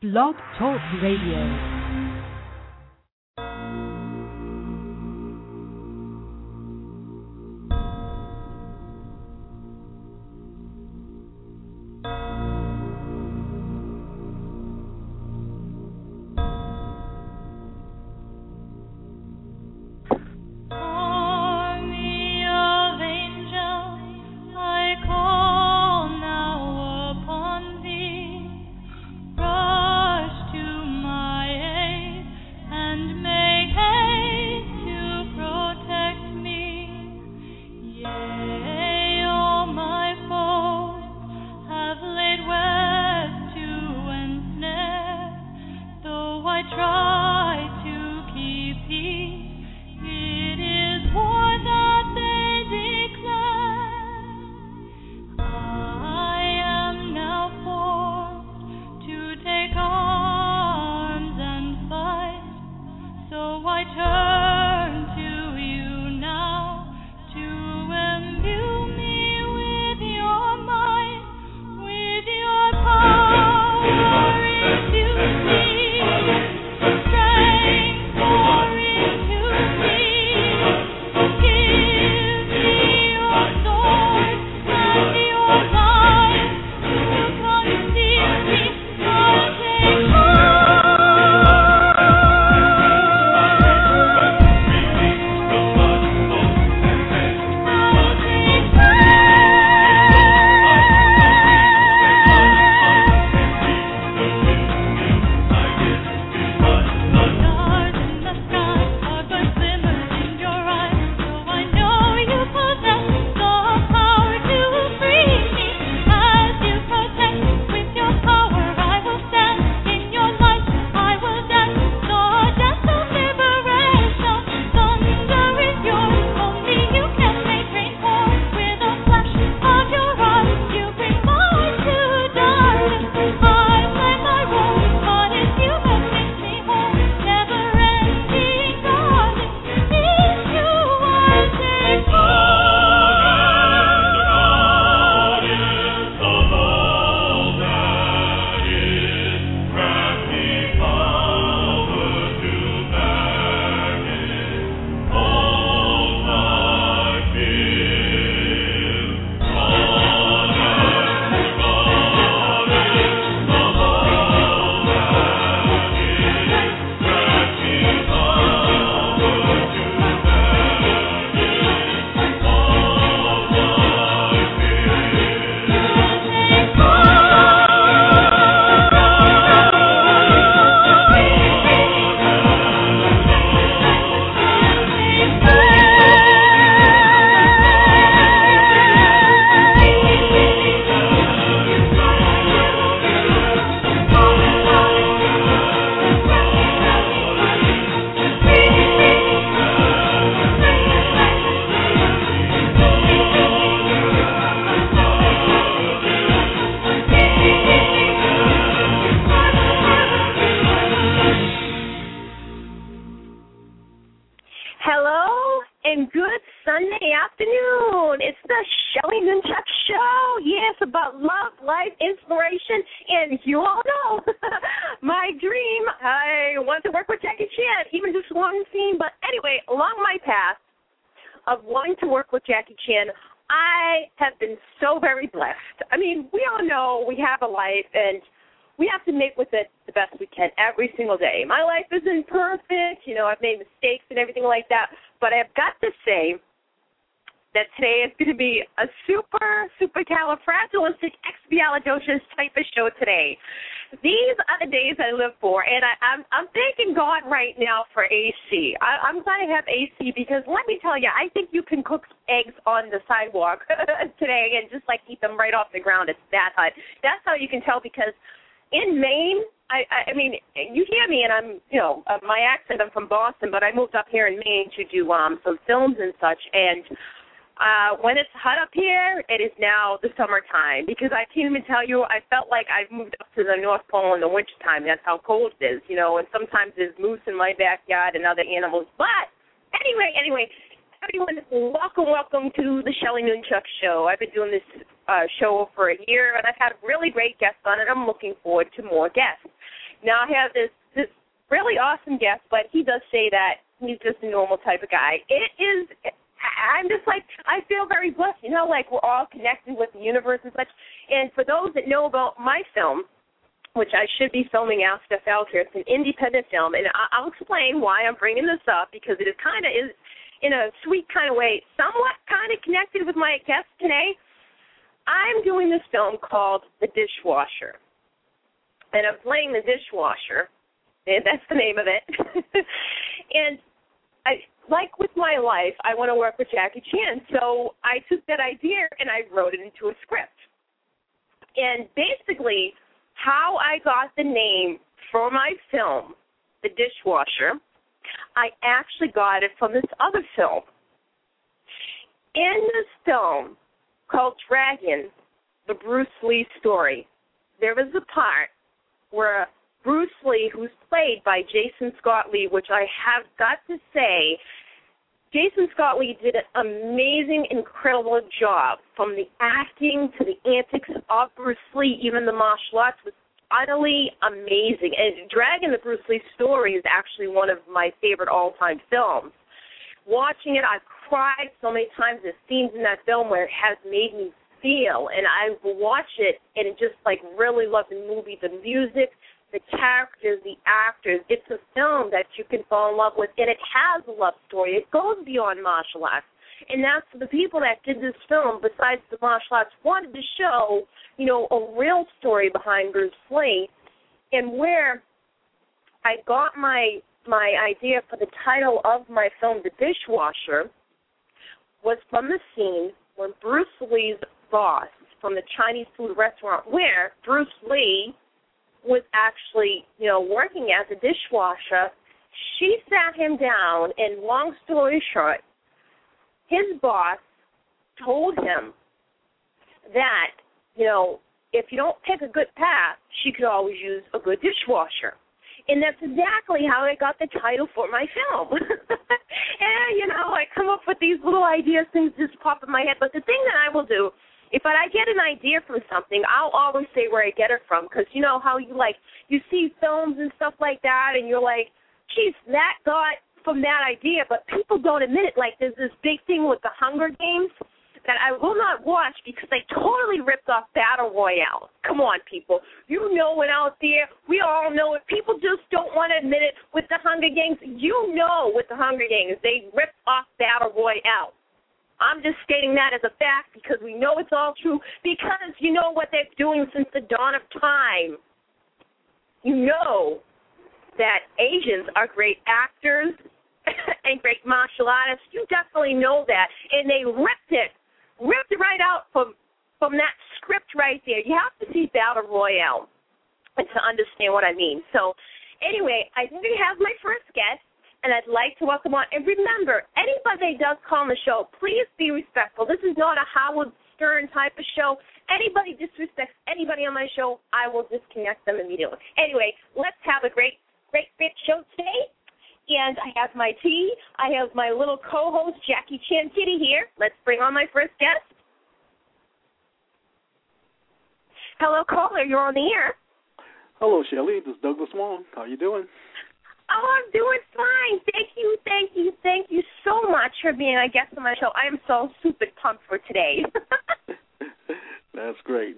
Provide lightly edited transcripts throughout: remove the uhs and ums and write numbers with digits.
Blog Talk Radio. I have been so very blessed. I mean, we all know we have a life, and we have to make with it the best we can every single day. My life isn't perfect. You know, I've made mistakes and everything like that. But I've got to say that today is going to be a supercalifragilisticexpialidocious type of show today. These are the days I live for, and I'm thanking God right now for AC. I'm glad I have AC because let me tell you, I think you can cook eggs on the sidewalk today and just like eat them right off the ground. It's that hot. That's how you can tell because in Maine, I mean, you hear me, and I'm, you know, my accent, I'm from Boston, but I moved up here in Maine to do some films and such, and when it's hot up here, it is now the summertime because I can't even tell you, I felt like I've moved up to the North Pole in the wintertime. That's how cold it is, you know, and sometimes there's moose in my backyard and other animals. But anyway, everyone, welcome to the Shelly Nunchuck Show. I've been doing this show for a year, and I've had really great guests on it. I'm looking forward to more guests. say that he's just a normal type of guy. I'm just like, I feel very blessed, like we're all connected with the universe and such. And for those that know about my film, which I should be filming after Falcare, it's an independent film, and I'll explain why I'm bringing this up, because it is kind of, in a sweet kind of way, somewhat kind of connected with my guest today. I'm doing this film called The Dishwasher, and I'm playing the dishwasher, and that's the name of it. And like with my life, I want to work with Jackie Chan, so I took that idea and I wrote it into a script. And basically, how I got the name for my film, The Dishwasher, I actually got it from this other film. In this film called Dragon, the Bruce Lee story, there is a part where Bruce Lee, who's played by Jason Scott Lee, which I have got to say, Jason Scott Lee did an amazing, incredible job. From the acting to the antics of Bruce Lee, even the martial arts was utterly amazing. And Dragon, the Bruce Lee story, is actually one of my favorite all-time films. Watching it, I've cried so many times. There's scenes in that film where it has made me feel, and I will watch it and just really love the movie, the music, the characters, the actors. It's a film that you can fall in love with, and it has a love story. It goes beyond martial arts. And that's the people that did this film, besides the martial arts, wanted to show, a real story behind Bruce Lee. And where I got my idea for the title of my film, The Dishwasher, was from the scene when Bruce Lee's boss from the Chinese food restaurant, where Bruce Lee was actually, working as a dishwasher, she sat him down, and long story short, his boss told him that, if you don't pick a good path, she could always use a good dishwasher. And that's exactly how I got the title for my film. And, I come up with these little ideas, things just pop in my head. But the thing that I will do, if I get an idea from something, I'll always say where I get it from, because you know how you see films and stuff like that, and you're like, geez, that got from that idea, but people don't admit it. Like, there's this big thing with the Hunger Games that I will not watch because they totally ripped off Battle Royale. Come on, people. You know it out there. We all know it. People just don't want to admit it with the Hunger Games. With the Hunger Games, they ripped off Battle Royale. I'm just stating that as a fact because we know it's all true, because you know what they're doing since the dawn of time. You know that Asians are great actors and great martial artists. You definitely know that. And they ripped it right out from that script right there. You have to see Battle Royale to understand what I mean. So anyway, I do have my first guest, and I'd like to welcome on. And remember, anybody that does call on the show, please be respectful. This is not a Howard Stern type of show. Anybody disrespects anybody on my show, I will disconnect them immediately. Anyway, let's have a great show today. And I have my tea. I have my little co-host, Jackie Chan Kitty, here. Let's bring on my first guest. Hello, caller. You're on the air. Hello, Shelley. This is Douglas Wong. How you doing? Oh, I'm doing fine. Thank you so much for being a guest on my show. I am so super pumped for today. That's great.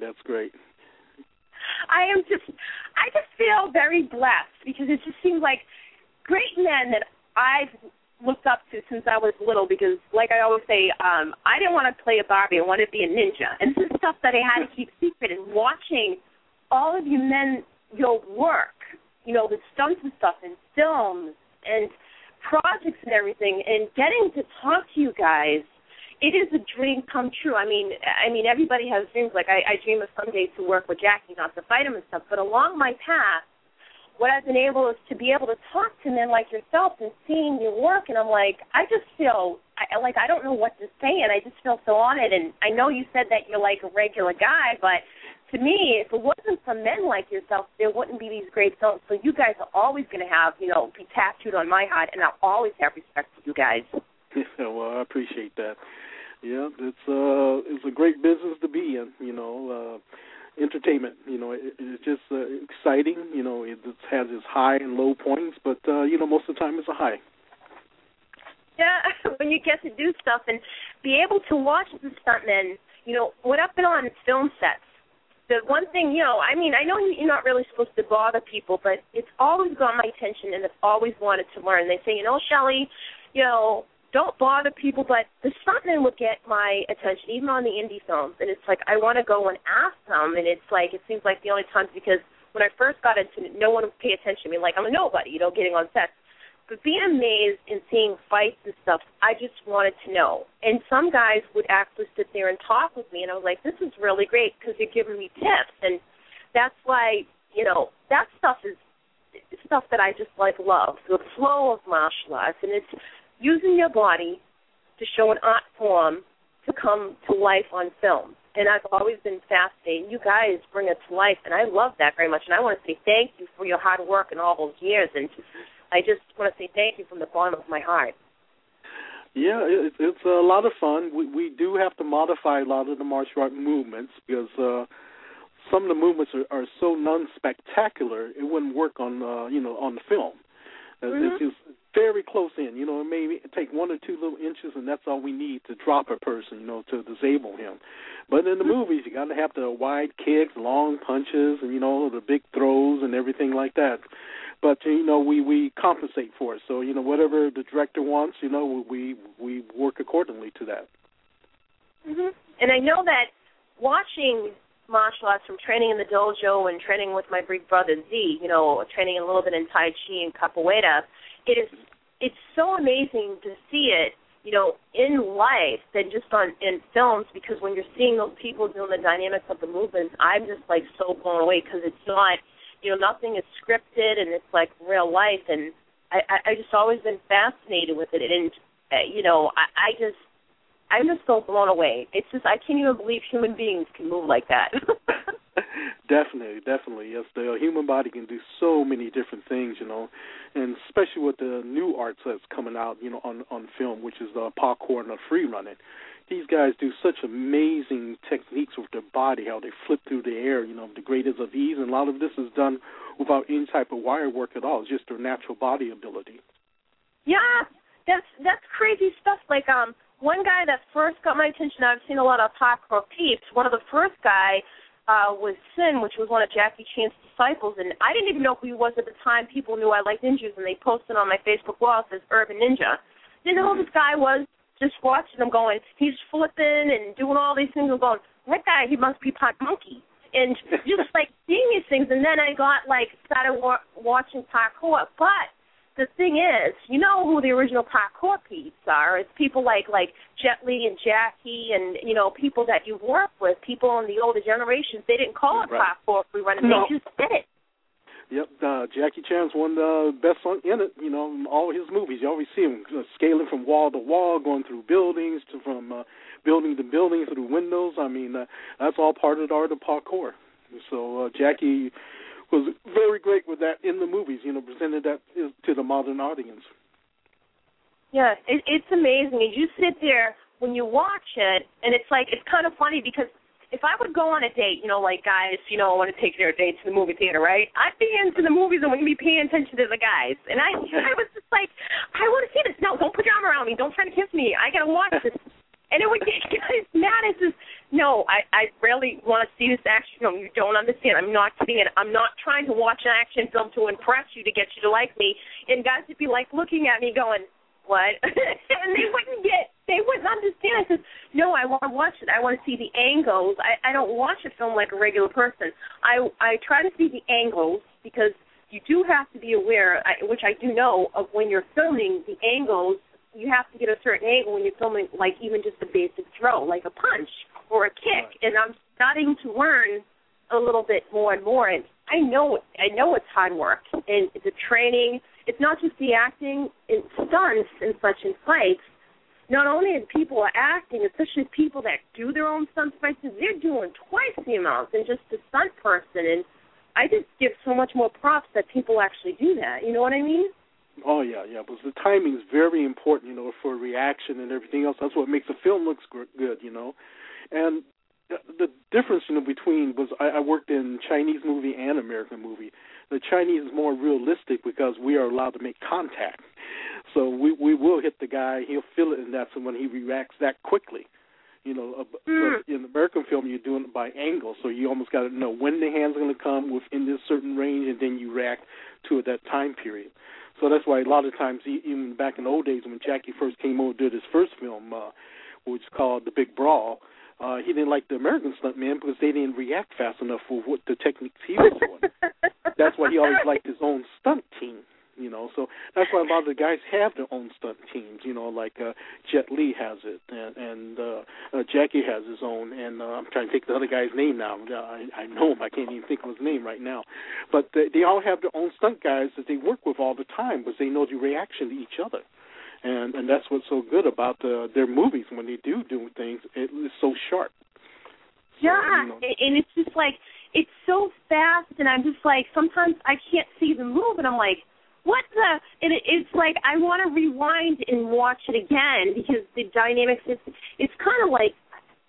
I just feel very blessed because it just seems like great men that I've looked up to since I was little, because like I always say, I didn't want to play a Barbie. I wanted to be a ninja. And this is stuff that I had to keep secret. And watching all of you men, your work, the stunts and stuff and films and projects and everything, and getting to talk to you guys, it is a dream come true. I mean, everybody has dreams. Like I dream of someday to work with Jackie, not to fight him and stuff. But along my path, what I've been able is to be able to talk to men like yourself and seeing your work, and I'm like, I just feel I don't know what to say, and I just feel so honored. And I know you said that you're like a regular guy, but to me, if it wasn't for men like yourself, there wouldn't be these great films. So you guys are always going to have, be tattooed on my heart, and I'll always have respect for you guys. Well, I appreciate that. Yeah, it's a great business to be in, entertainment, it's just exciting, it has its high and low points, but, most of the time it's a high. Yeah, when you get to do stuff and be able to watch the stuntmen, when I've been on film sets, the one thing, I know you're not really supposed to bother people, but it's always got my attention and I've always wanted to learn. They say, Shelley, don't bother people, but the stuntmen would get my attention, even on the indie films, and it's like I want to go and ask them, and it's like it seems like the only times, because when I first got into it, no one would pay attention to me, like I'm a nobody, getting on sets. But being amazed and seeing fights and stuff, I just wanted to know. And some guys would actually sit there and talk with me, and I was like, this is really great because you're giving me tips. And that's why, that stuff is stuff that I just love, the flow of martial arts. And it's using your body to show an art form to come to life on film. And I've always been fascinated. You guys bring it to life, and I love that very much. And I want to say thank you for your hard work in all those years. And I just want to say thank you from the bottom of my heart. Yeah, it's a lot of fun. We do have to modify a lot of the martial art movements because some of the movements are so non-spectacular, it wouldn't work on on the film. It's just very close in. It may take 1 or 2 little inches, and that's all we need to drop a person, to disable him. But in the movies, you got to have the wide kicks, long punches, and the big throws and everything like that. But we compensate for it. So whatever the director wants, we work accordingly to that. Mm-hmm. And I know that watching martial arts, from training in the dojo and training with my big brother Z, training a little bit in Tai Chi and Capoeira, it's so amazing to see it, in life than just in films, because when you're seeing those people doing the dynamics of the movements, I'm just so blown away because it's not, nothing is scripted and it's like real life, and I just always been fascinated with it, and I'm just so blown away. It's just, I can't even believe human beings can move like that. Definitely. Yes, the human body can do so many different things, and especially with the new arts that's coming out, on film, which is the parkour and the free running. These guys do such amazing techniques with their body, how they flip through the air, the greatest of ease, and a lot of this is done without any type of wire work at all, just their natural body ability. Yeah, that's crazy stuff. Like, one guy that first got my attention, I've seen a lot of parkour peeps. One of the first guy was Sin, which was one of Jackie Chan's disciples, and I didn't even know who he was at the time. People knew I liked ninjas, and they posted on my Facebook wall, it says Urban Ninja. Didn't know who this guy was, just watching him going, he's flipping and doing all these things. I'm going, that guy, he must be Pot Monkey. And just, seeing these things, and then I got, started watching parkour, but the thing is, you know who the original parkour peeps are. It's people like Jet Li and Jackie and, people that you work with, people in the older generations. They didn't call it parkour free running. No. They just did it. Yep, Jackie Chan's one of the best in it, in all his movies. You always see him scaling from wall to wall, going through buildings, from building to building, through windows. I mean, that's all part of the art of parkour. So Jackie was very great with that in the movies, presented that to the modern audience. Yeah, it's amazing. And you sit there when you watch it, and it's kind of funny because if I would go on a date, guys, want to take their date to the movie theater, right? I'd be into the movies and wouldn't be paying attention to the guys. And I was just like, I want to see this. No, don't put your arm around me. Don't try to kiss me. I got to watch this. And it would get guys mad. It's just, no, I really want to see this action film. You don't understand. I'm not kidding it. I'm not trying to watch an action film to impress you, to get you to like me. And guys would be looking at me going, what? And they wouldn't understand. I said, no, I want to watch it. I want to see the angles. I don't watch a film like a regular person. I try to see the angles because you do have to be aware, which I do know, of when you're filming the angles. You have to get a certain angle when you're filming, even just a basic throw, like a punch or a kick. Right. And I'm starting to learn a little bit more and more. And I know it's hard work. And the training, it's not just the acting, it's stunts and such in fights. Not only are people acting, especially people that do their own stunt fights, they're doing twice the amount than just a stunt person. And I just give so much more props that people actually do that. You know what I mean? Oh, yeah, because the timing is very important, for reaction and everything else. That's what makes a film look good, And the difference, between was I worked in Chinese movie and American movie. The Chinese is more realistic because we are allowed to make contact. So we will hit the guy. He'll feel it, and that's when he reacts that quickly. But in American film, you're doing it by angle, so you almost got to know when the hand's going to come within this certain range, and then you react to it that time period. So that's why a lot of times, even back in the old days when Jackie first came over and did his first film, which is called The Big Brawl, he didn't like the American stuntmen because they didn't react fast enough for what the techniques he was doing. That's why he always liked his own stunt team. So that's why a lot of the guys have their own stunt teams, like Jet Li has it, and Jackie has his own, and I'm trying to think of the other guy's name now. I know him. I can't even think of his name right now. But they all have their own stunt guys that they work with all the time because they know the reaction to each other. And that's what's so good about their movies. When they do things, it is so sharp. So, and it's just like, it's so fast, and I'm just like, sometimes I can't see the move, and I'm like, what the? And it's like I want to rewind and watch it again because the dynamics. It's kind of like,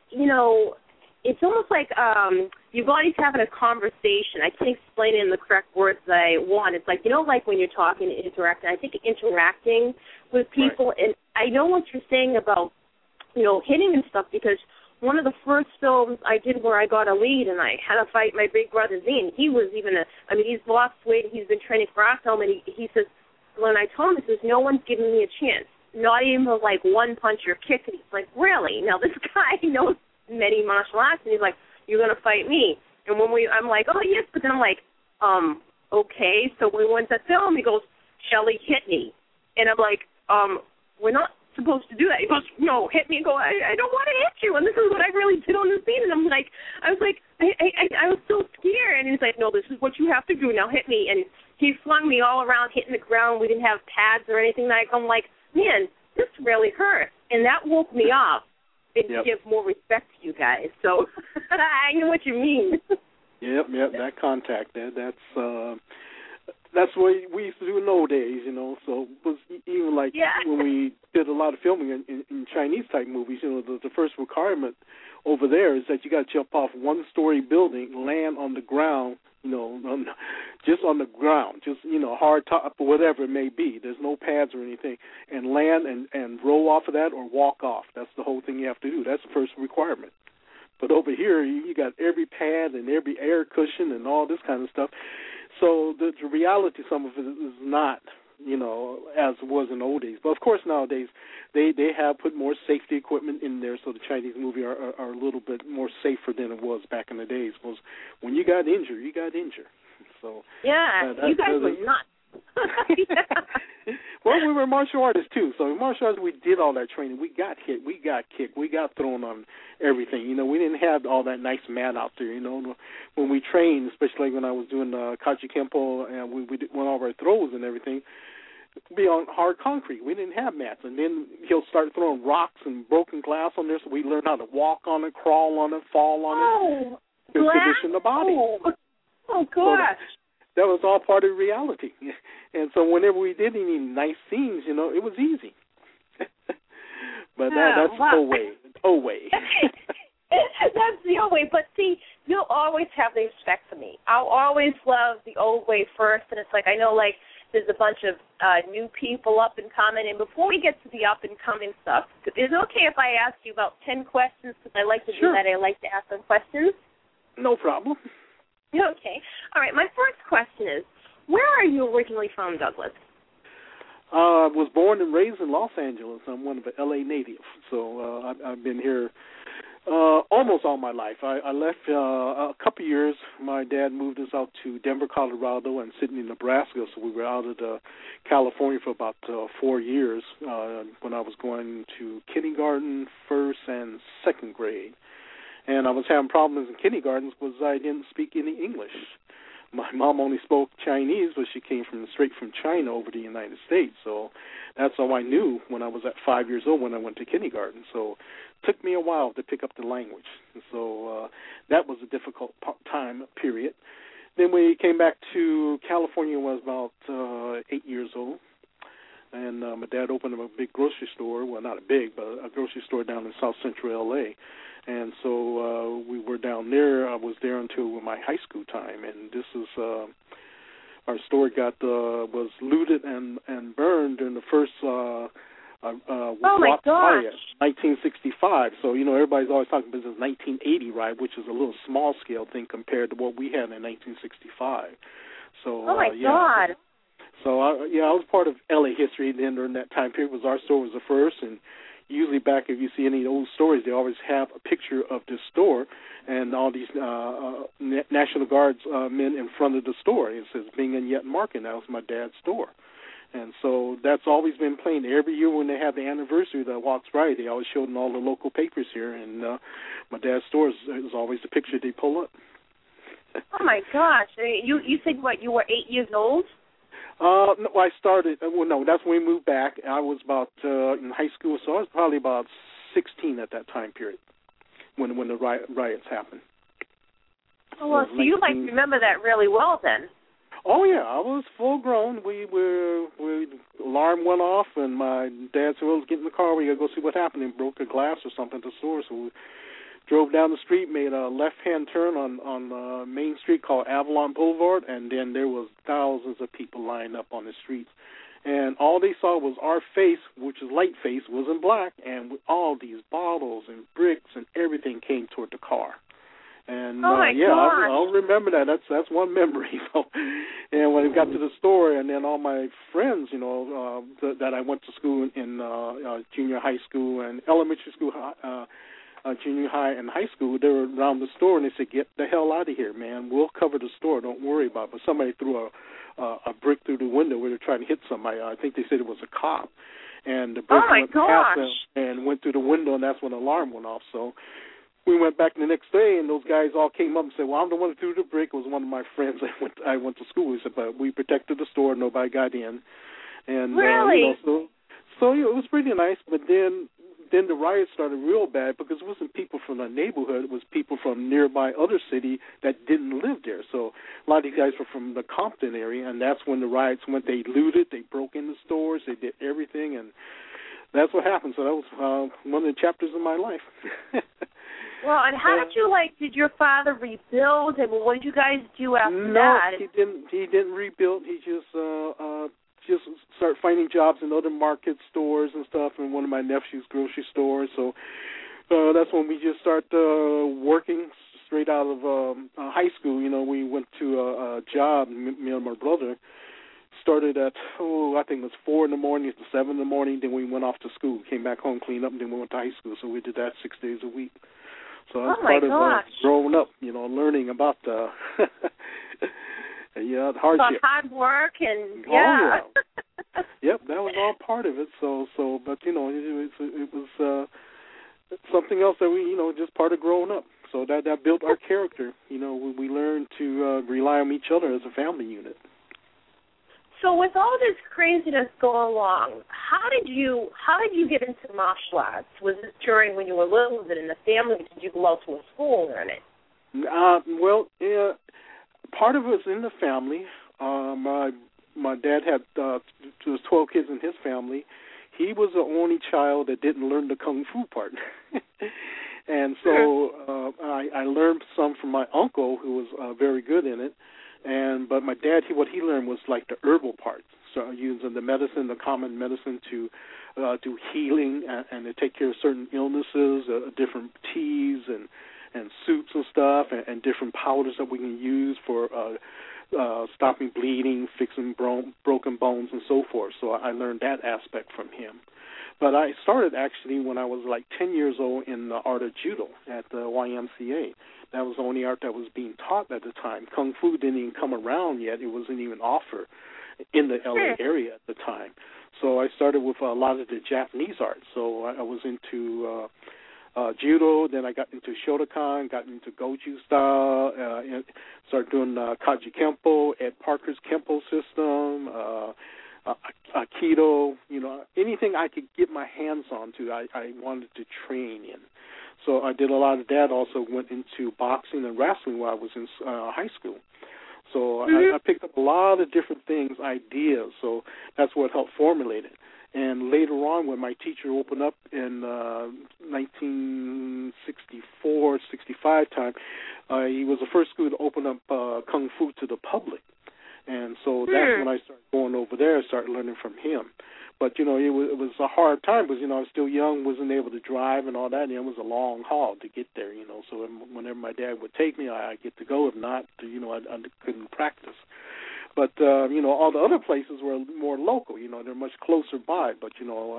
it's almost like your body's having a conversation. I can't explain it in the correct words that I want. It's like like when you're talking and interacting. I think interacting with people, right. And I know what you're saying about hitting and stuff because one of the first films I did where I got a lead and I had to fight my big brother Zane. He was he's lost weight. He's been training for our film, and he says, when I told him, he says, no one's giving me a chance. Not even like one punch or kick. And he's like, really? Now this guy knows many martial arts, and he's like, you're going to fight me. And I'm like, oh, yes, but then I'm like, okay. So when we went to film, he goes, Shelly, hit me. And I'm like, we're not supposed to do that. He goes, no, hit me, and go, I don't want to hit you, and this is what I really did on the scene. And I was so scared, and he's like, no, this is what you have to do, now hit me. And he flung me all around, hitting the ground. We didn't have pads or anything. I'm like, man, this really hurt, and that woke me up and give more respect to you guys. So I know what you mean. Yep, that contact, that's what we used to do in those days, So it was even like when we did a lot of filming in Chinese-type movies, the first requirement over there is that you got to jump off one-story building, land on the ground, just on the ground, just, hard top or whatever it may be. There's no pads or anything. And land and roll off of that or walk off. That's the whole thing you have to do. That's the first requirement. But over here, you got every pad and every air cushion and all this kind of stuff. So the reality, some of it is not, as it was in the old days. But, of course, nowadays they have put more safety equipment in there, so the Chinese movie are a little bit more safer than it was back in the days. Because when you got injured, you got injured. So you guys were nuts. Well, we were martial artists, too. So in martial arts, we did all that training. We got hit. We got kicked. We got thrown on everything. We didn't have all that nice mat out there, When we trained, especially when I was doing Kachi Kempo and we did all our throws and everything, be on hard concrete. We didn't have mats. And then he'll start throwing rocks and broken glass on there, so we learned how to walk on it, crawl on it, fall on it, to condition the body. Oh gosh. That was all part of reality. And so whenever we did any nice scenes, it was easy. But that's old way. That's the old way. But see, you'll always have the respect for me. I'll always love the old way first. And it's like, I know, there's a bunch of new people up and coming. And before we get to the up and coming stuff, is it okay if I ask you about 10 questions? Because I like to do that. I like to ask them questions. No problem. Okay. All right. My first question is, where are you originally from, Douglas? I was born and raised in Los Angeles. I'm one of the L.A. native, so I've been here almost all my life. I left a couple of years. My dad moved us out to Denver, Colorado, and Sydney, Nebraska, so we were out of California for about 4 years when I was going to kindergarten, first, and second grade. And I was having problems in kindergarten because I didn't speak any English. My mom only spoke Chinese, but she came straight from China over to the United States. So that's all I knew when I was at 5 years old when I went to kindergarten. So it took me a while to pick up the language. And so that was a difficult time period. Then we came back to California when I was about 8 years old. And my dad opened up a big grocery store. Well, not a big, but a grocery store down in South Central L.A., and so we were down there. I was there until my high school time, and this is our store was looted and burned during the first my riot, gosh. 1965. So, everybody's always talking about this 1980 riot, which is a little small-scale thing compared to what we had in 1965. So, God. So, I was part of LA history then during that time period. Our store was the first, and usually back, if you see any old stories, they always have a picture of this store and all these National Guards men in front of the store. It says Bing and Yet Market. That was my dad's store. And so that's always been playing. Every year when they have the anniversary that Walks Right, they always show it in all the local papers here. And my dad's store is always the picture they pull up. Oh, my gosh. You said, what, you were 8 years old? No, I started, that's when we moved back. I was about in high school, so I was probably about 16 at that time period when the riots happened. Oh, well, so you remember that really well then. Oh, yeah, I was full grown. Alarm went off, and my dad said, well, let's get in the car. We got to go see what happened. And broke a glass or something at the store. So we drove down the street, made a left-hand turn on Main Street called Avalon Boulevard, and then there was thousands of people lined up on the streets. And all they saw was our face, which is light face, was in black, and all these bottles and bricks and everything came toward the car. And I'll remember that. That's one memory. And when I got to the store, and then all my friends, that I went to school in junior high school and elementary school, junior high and high school, they were around the store, and they said, "Get the hell out of here, man. We'll cover the store. Don't worry about it." But somebody threw a brick through the window where they were trying to hit somebody. I think they said it was a cop. And the brick went past them and went through the window, and that's when the alarm went off. So we went back the next day, and those guys all came up and said, "Well, I'm the one who threw the brick." It was one of my friends I went to school with. He said, "But we protected the store. Nobody got in." And really? So it was pretty nice. But then the riots started real bad because it wasn't people from the neighborhood. It was people from nearby other city that didn't live there. So a lot of these guys were from the Compton area, and that's when the riots went. They looted. They broke into stores. They did everything, and that's what happened. So that was one of the chapters of my life. Well, and how did your father rebuild? And what did you guys do after that? No, he didn't rebuild. He just started finding jobs in other market stores and stuff, and one of my nephew's grocery stores. So that's when we just started working straight out of high school. We went to a job, me and my brother. Started at, I think it was 4 in the morning to 7 in the morning. Then we went off to school, came back home, cleaned up, and then we went to high school. So we did that 6 days a week. So that's part of growing up, learning about the the hardship. About hard work and Yep, that was all part of it. But it was something else that we just part of growing up. So that built our character. We learned to rely on each other as a family unit. So with all this craziness going along, how did you get into martial arts? Was this during when you were little? Was it in the family? Did you go out to a school and learn it? Part of it was in the family. My dad had there was 12 kids in his family. He was the only child that didn't learn the kung fu part. And so I learned some from my uncle, who was very good in it. But my dad, what he learned was like the herbal part. So using the medicine, the common medicine to do healing and to take care of certain illnesses, different teas and soups and stuff, and different powders that we can use for stopping bleeding, fixing broken bones, and so forth. So I learned that aspect from him. But I started actually when I was like 10 years old in the art of judo at the YMCA. That was the only art that was being taught at the time. Kung Fu didn't even come around yet. It wasn't even offered in the LA area at the time. So I started with a lot of the Japanese art. So I was into judo, then I got into Shotokan, got into Goju style, and started doing Kaji Kempo, Ed Parker's Kempo system, Aikido, anything I could get my hands onto, I wanted to train in. So I did a lot of that. Also went into boxing and wrestling while I was in high school. So I picked up a lot of different things, ideas. So that's what helped formulate it. And later on, when my teacher opened up in 1964, 65 time, he was the first school to open up Kung Fu to the public. And so that's when I started going over there, started learning from him. But, it was a hard time because, I was still young, wasn't able to drive and all that, and it was a long haul to get there, So whenever my dad would take me, I'd get to go. If not, I couldn't practice. But, all the other places were more local, they're much closer by. But,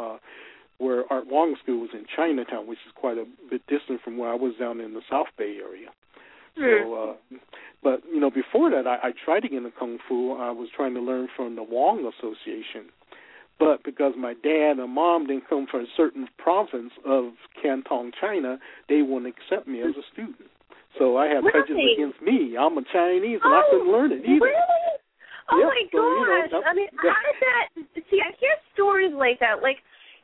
where Art Wong School was in Chinatown, which is quite a bit distant from where I was down in the South Bay area. So, but, before that, I tried to get into Kung Fu. I was trying to learn from the Wong Association. But because my dad and mom didn't come from a certain province of Canton, China, they wouldn't accept me as a student. So I had prejudice against me. I'm a Chinese, and I couldn't learn it either. Really? Oh, my gosh. How did that – see, I hear stories like that. Like,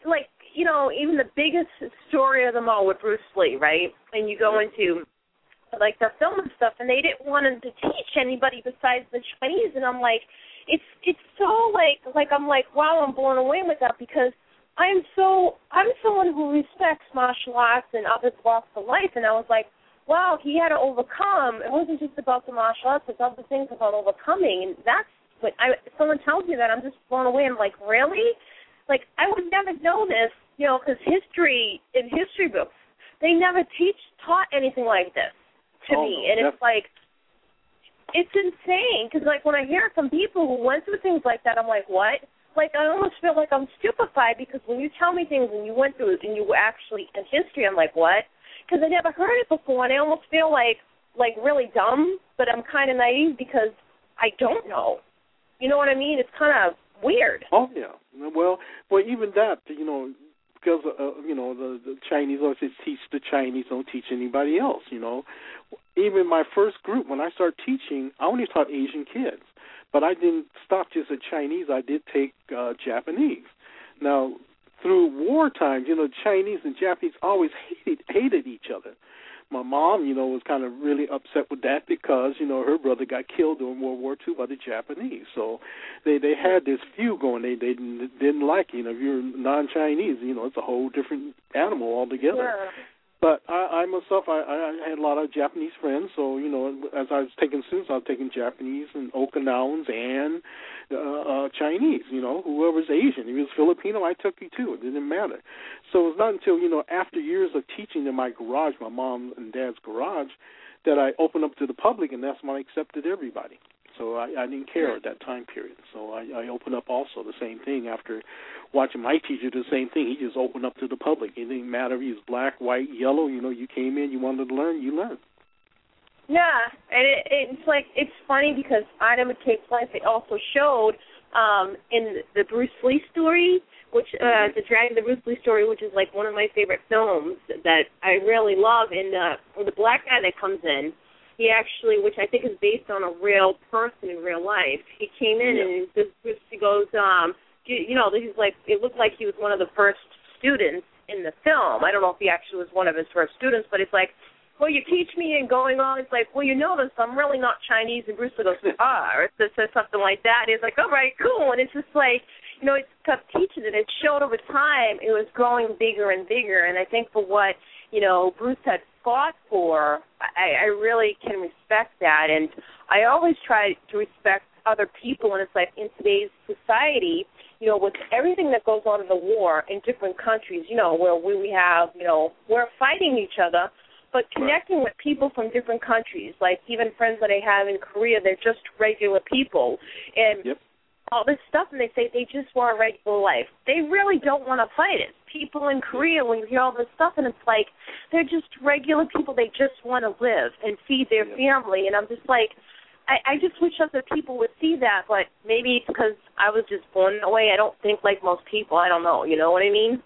even the biggest story of them all with Bruce Lee, right? And you go into, like, the film and stuff, and they didn't want him to teach anybody besides the Chinese. And I'm like – It's so like I'm like, wow, I'm blown away with that because I'm someone who respects martial arts and other walks of life, and I was like, wow, he had to overcome. It wasn't just about the martial arts; it's other things about overcoming, and that's what someone tells me that I'm just blown away. I'm like, really? Like I would never know this, because history in history books they never taught anything like this to me, and it's like. It's insane because, like, when I hear it from people who went through things like that, I'm like, what? Like, I almost feel like I'm stupefied because when you tell me things and you went through it and you were actually in history, I'm like, what? Because I never heard it before, and I almost feel like really dumb, but I'm kind of naive because I don't know. You know what I mean? It's kind of weird. Oh, yeah. Well, even that, because, the Chinese always say teach the Chinese, don't teach anybody else, Even my first group, when I started teaching, I only taught Asian kids. But I didn't stop just at Chinese. I did take Japanese. Now, through war times, Chinese and Japanese always hated each other. My mom, was kind of really upset with that because, her brother got killed during World War II by the Japanese. So they had this feud going. They didn't like it. If you're non-Chinese, it's a whole different animal altogether. Yeah. But I myself, I had a lot of Japanese friends. So, as I was taking students, I was taking Japanese and Okinawans and Chinese, whoever's Asian. If he was Filipino, I took you too. It didn't matter. So it was not until, after years of teaching in my garage, my mom and dad's garage, that I opened up to the public, and that's when I accepted everybody. So I didn't care at that time period. So I opened up also the same thing after watching my teacher do the same thing. He just opened up to the public. It didn't matter if he was black, white, yellow. You came in, you wanted to learn, you learned. Yeah, and it's like it's funny because Ida McKay's life, it also showed in the Bruce Lee story, which the Dragon the Bruce Lee story, which is like one of my favorite films that I really love. And the black guy that comes in, he actually, which I think is based on a real person in real life, he came in and he goes, he's like, it looked like he was one of the first students in the film. I don't know if he actually was one of his first students, but it's like, well, you teach me and going on. It's like, well, you notice I'm really not Chinese. And Bruce Lee goes, or it says something like that. And he's like, all right, cool. And it's just like, it kept teaching it. It showed over time it was growing bigger and bigger. And I think for what, Bruce had fought for, I really can respect that. And I always try to respect other people. And it's like in today's society, with everything that goes on in the war in different countries, where we have, we're fighting each other, but connecting with people from different countries, like even friends that I have in Korea, they're just regular people. And all this stuff, and they say they just want a regular life. They really don't want to fight it. People in Korea, when you hear all this stuff, and it's like they're just regular people. They just want to live and feed their family. And I'm just like, I just wish other people would see that, but maybe it's because I was just born that way. I don't think like most people. I don't know. You know what I mean?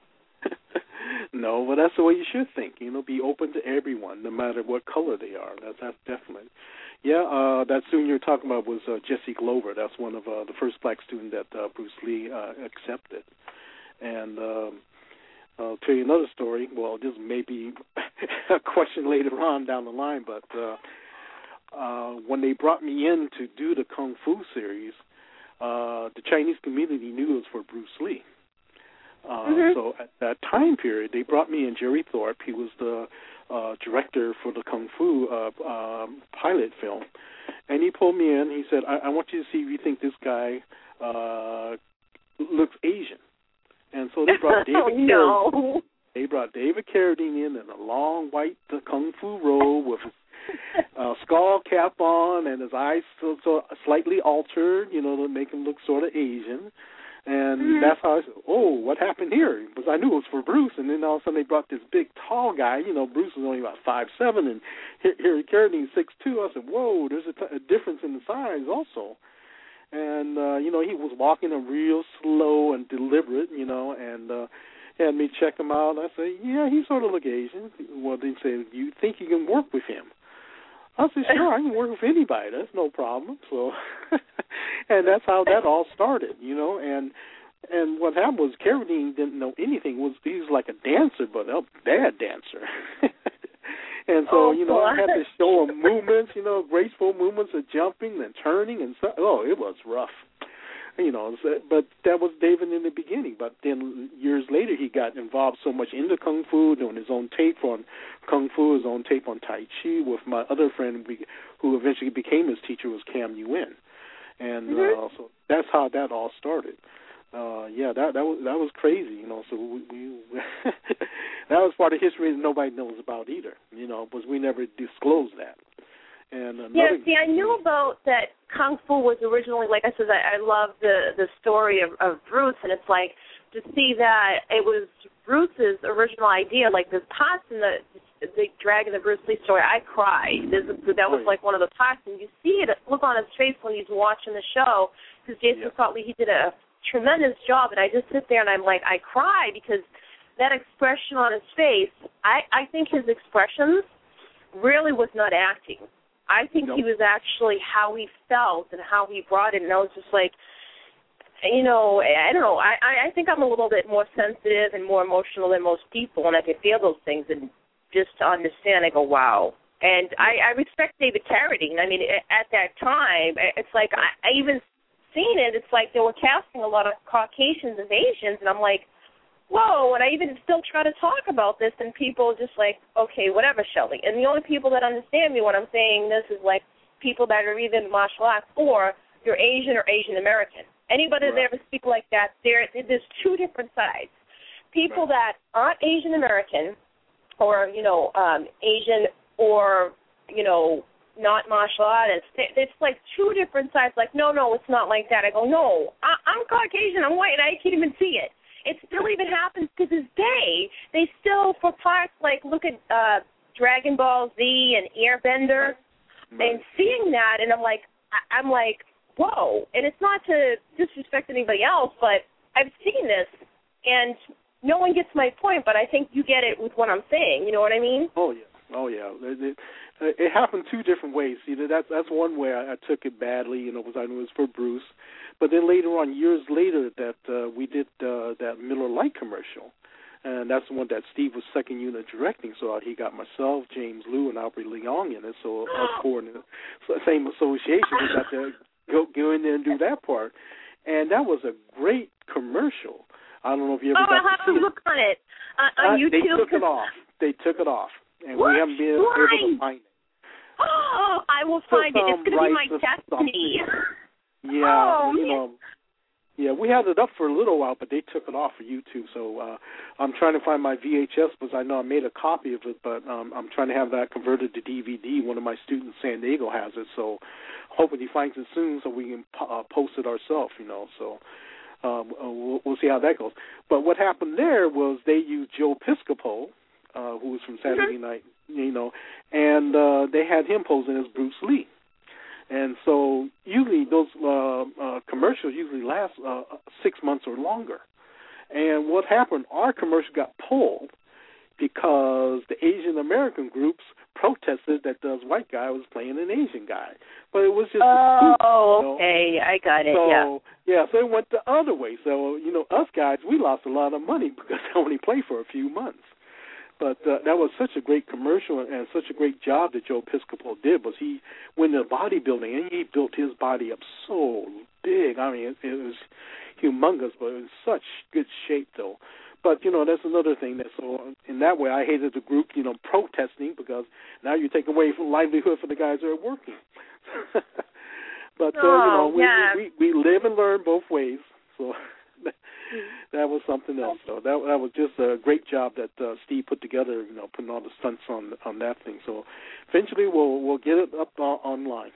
No, well, that's the way you should think. Be open to everyone, no matter what color they are. That's definitely. Yeah, that student you're talking about was Jesse Glover. That's one of the first black students that Bruce Lee accepted. And I'll tell you another story. Well, this may be a question later on down the line, but when they brought me in to do the Kung Fu series, the Chinese community knew it was for Bruce Lee. So at that time period, they brought me in Jerry Thorpe. He was the director for the Kung Fu pilot film. And he pulled me in. He said, I want you to see if you think this guy looks Asian. And so they brought David Carradine. They brought David Carradine in a long white Kung Fu robe with a skull cap on and his eyes so slightly altered, to make him look sort of Asian. And that's how I said, oh, what happened here? Because I knew it was for Bruce, and then all of a sudden they brought this big, tall guy. Bruce was only about 5'7", and here Carradine's 6'2". I said, whoa, there's a difference in the size also. And, he was walking real slow and deliberate, and had me check him out. I said, yeah, he sort of look Asian. Well, they said, you think you can work with him? I said, sure, I can work with anybody. That's no problem. So, and that's how that all started, And what happened was Carradine didn't know anything. He was like a dancer, but a bad dancer. And so, I had to show him movements, graceful movements of jumping and turning and stuff. Oh, it was rough. But that was David in the beginning. But then years later, he got involved so much into Kung Fu, doing his own tape on Kung Fu, his own tape on Tai Chi with my other friend who eventually became his teacher was Cam Yuen. And so that's how that all started. That was crazy, So we that was part of history that nobody knows about either, because we never disclosed that. And I knew about that Kung Fu was originally, like I said, I love the story of Bruce, and it's like to see that it was Bruce's original idea, like the parts in the Dragon, the Bruce Lee story. I cried. That was like one of the parts, and you see it look on his face when he's watching the show, because Jason Scott Lee, he did a tremendous job, and I just sit there and I'm like, I cry because that expression on his face, I think his expressions really was not acting. I think he was actually how he felt and how he brought it, and I was just like, I don't know, I think I'm a little bit more sensitive and more emotional than most people, and I can feel those things, and just to understand, I go, wow. And I respect David Carradine. I mean, at that time, it's like, I even seen it, it's like they were casting a lot of Caucasians as Asians, and I'm like, whoa, and I even still try to talk about this, and people just like, okay, whatever, Shelly. And the only people that understand me when I'm saying this is like people that are either in martial arts or you're Asian or Asian American. Anybody that ever speak like that, there's two different sides. People that aren't Asian American or, Asian or, not martial artists, it's like two different sides. Like, no, it's not like that. I go, no, I'm Caucasian, I'm white, and I can't even see it. It still even happens to this day. They still, for parts like, look at Dragon Ball Z and Airbender, and seeing that, and I'm like, whoa. And it's not to disrespect anybody else, but I've seen this, and no one gets my point, but I think you get it with what I'm saying. You know what I mean? Oh, yeah. It happened two different ways. That's one way I took it badly, because I knew it was for Bruce. But then later on, years later, that we did that Miller Lite commercial, and that's the one that Steve was second unit directing. So he got myself, James Liu, and Albert Leong in it. So us four in the same association, we got to go in there and do that part. And that was a great commercial. I don't know if you ever got to see it. I'll have to look on it on YouTube. They took it off, and we haven't been able to find it. Oh, I will find it. It's going to be my destiny. Yeah, we had it up for a little while, but they took it off for YouTube. So I'm trying to find my VHS because I know I made a copy of it, but I'm trying to have that converted to DVD. One of my students, San Diego, has it, so hoping he finds it soon so we can post it ourselves. So we'll see how that goes. But what happened there was they used Joe Piscopo, who was from Saturday Night, and they had him posing as Bruce Lee. And so usually those commercials usually last 6 months or longer. And what happened, our commercial got pulled because the Asian American groups protested that the white guy was playing an Asian guy. But it was just okay, I got it, so it went the other way. So, us guys, we lost a lot of money because I only played for a few months. But that was such a great commercial and such a great job that Joe Piscopo did. Was he went into bodybuilding and he built his body up so big. I mean, it was humongous, but it was such good shape, though. But, that's another thing. So in that way, I hated the group, protesting, because now you're taking away from livelihood for the guys that are working. But, we live and learn both ways. So that was something else. So that was just a great job that Steve put together, putting all the stunts on that thing. So eventually we'll get it up online.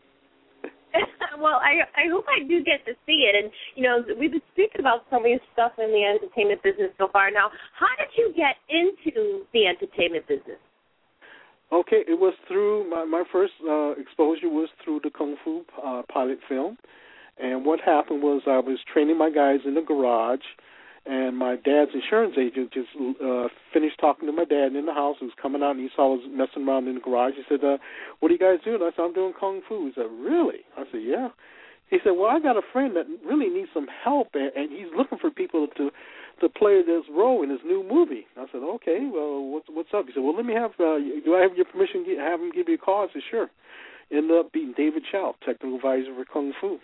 Well, I hope I do get to see it. And, we've been speaking about so many stuff in the entertainment business so far. Now, how did you get into the entertainment business? Okay, it was through my first exposure was through the Kung Fu pilot film. And what happened was I was training my guys in the garage, and my dad's insurance agent just finished talking to my dad in the house. He was coming out, and he saw us messing around in the garage. He said, what are you guys doing? I said, I'm doing Kung Fu. He said, really? I said, yeah. He said, well, I got a friend that really needs some help, and he's looking for people to play this role in his new movie. I said, okay, well, what's up? He said, well, let me have, do I have your permission to have him give you a call? I said, sure. Ended up being David Chow, technical advisor for Kung Fu.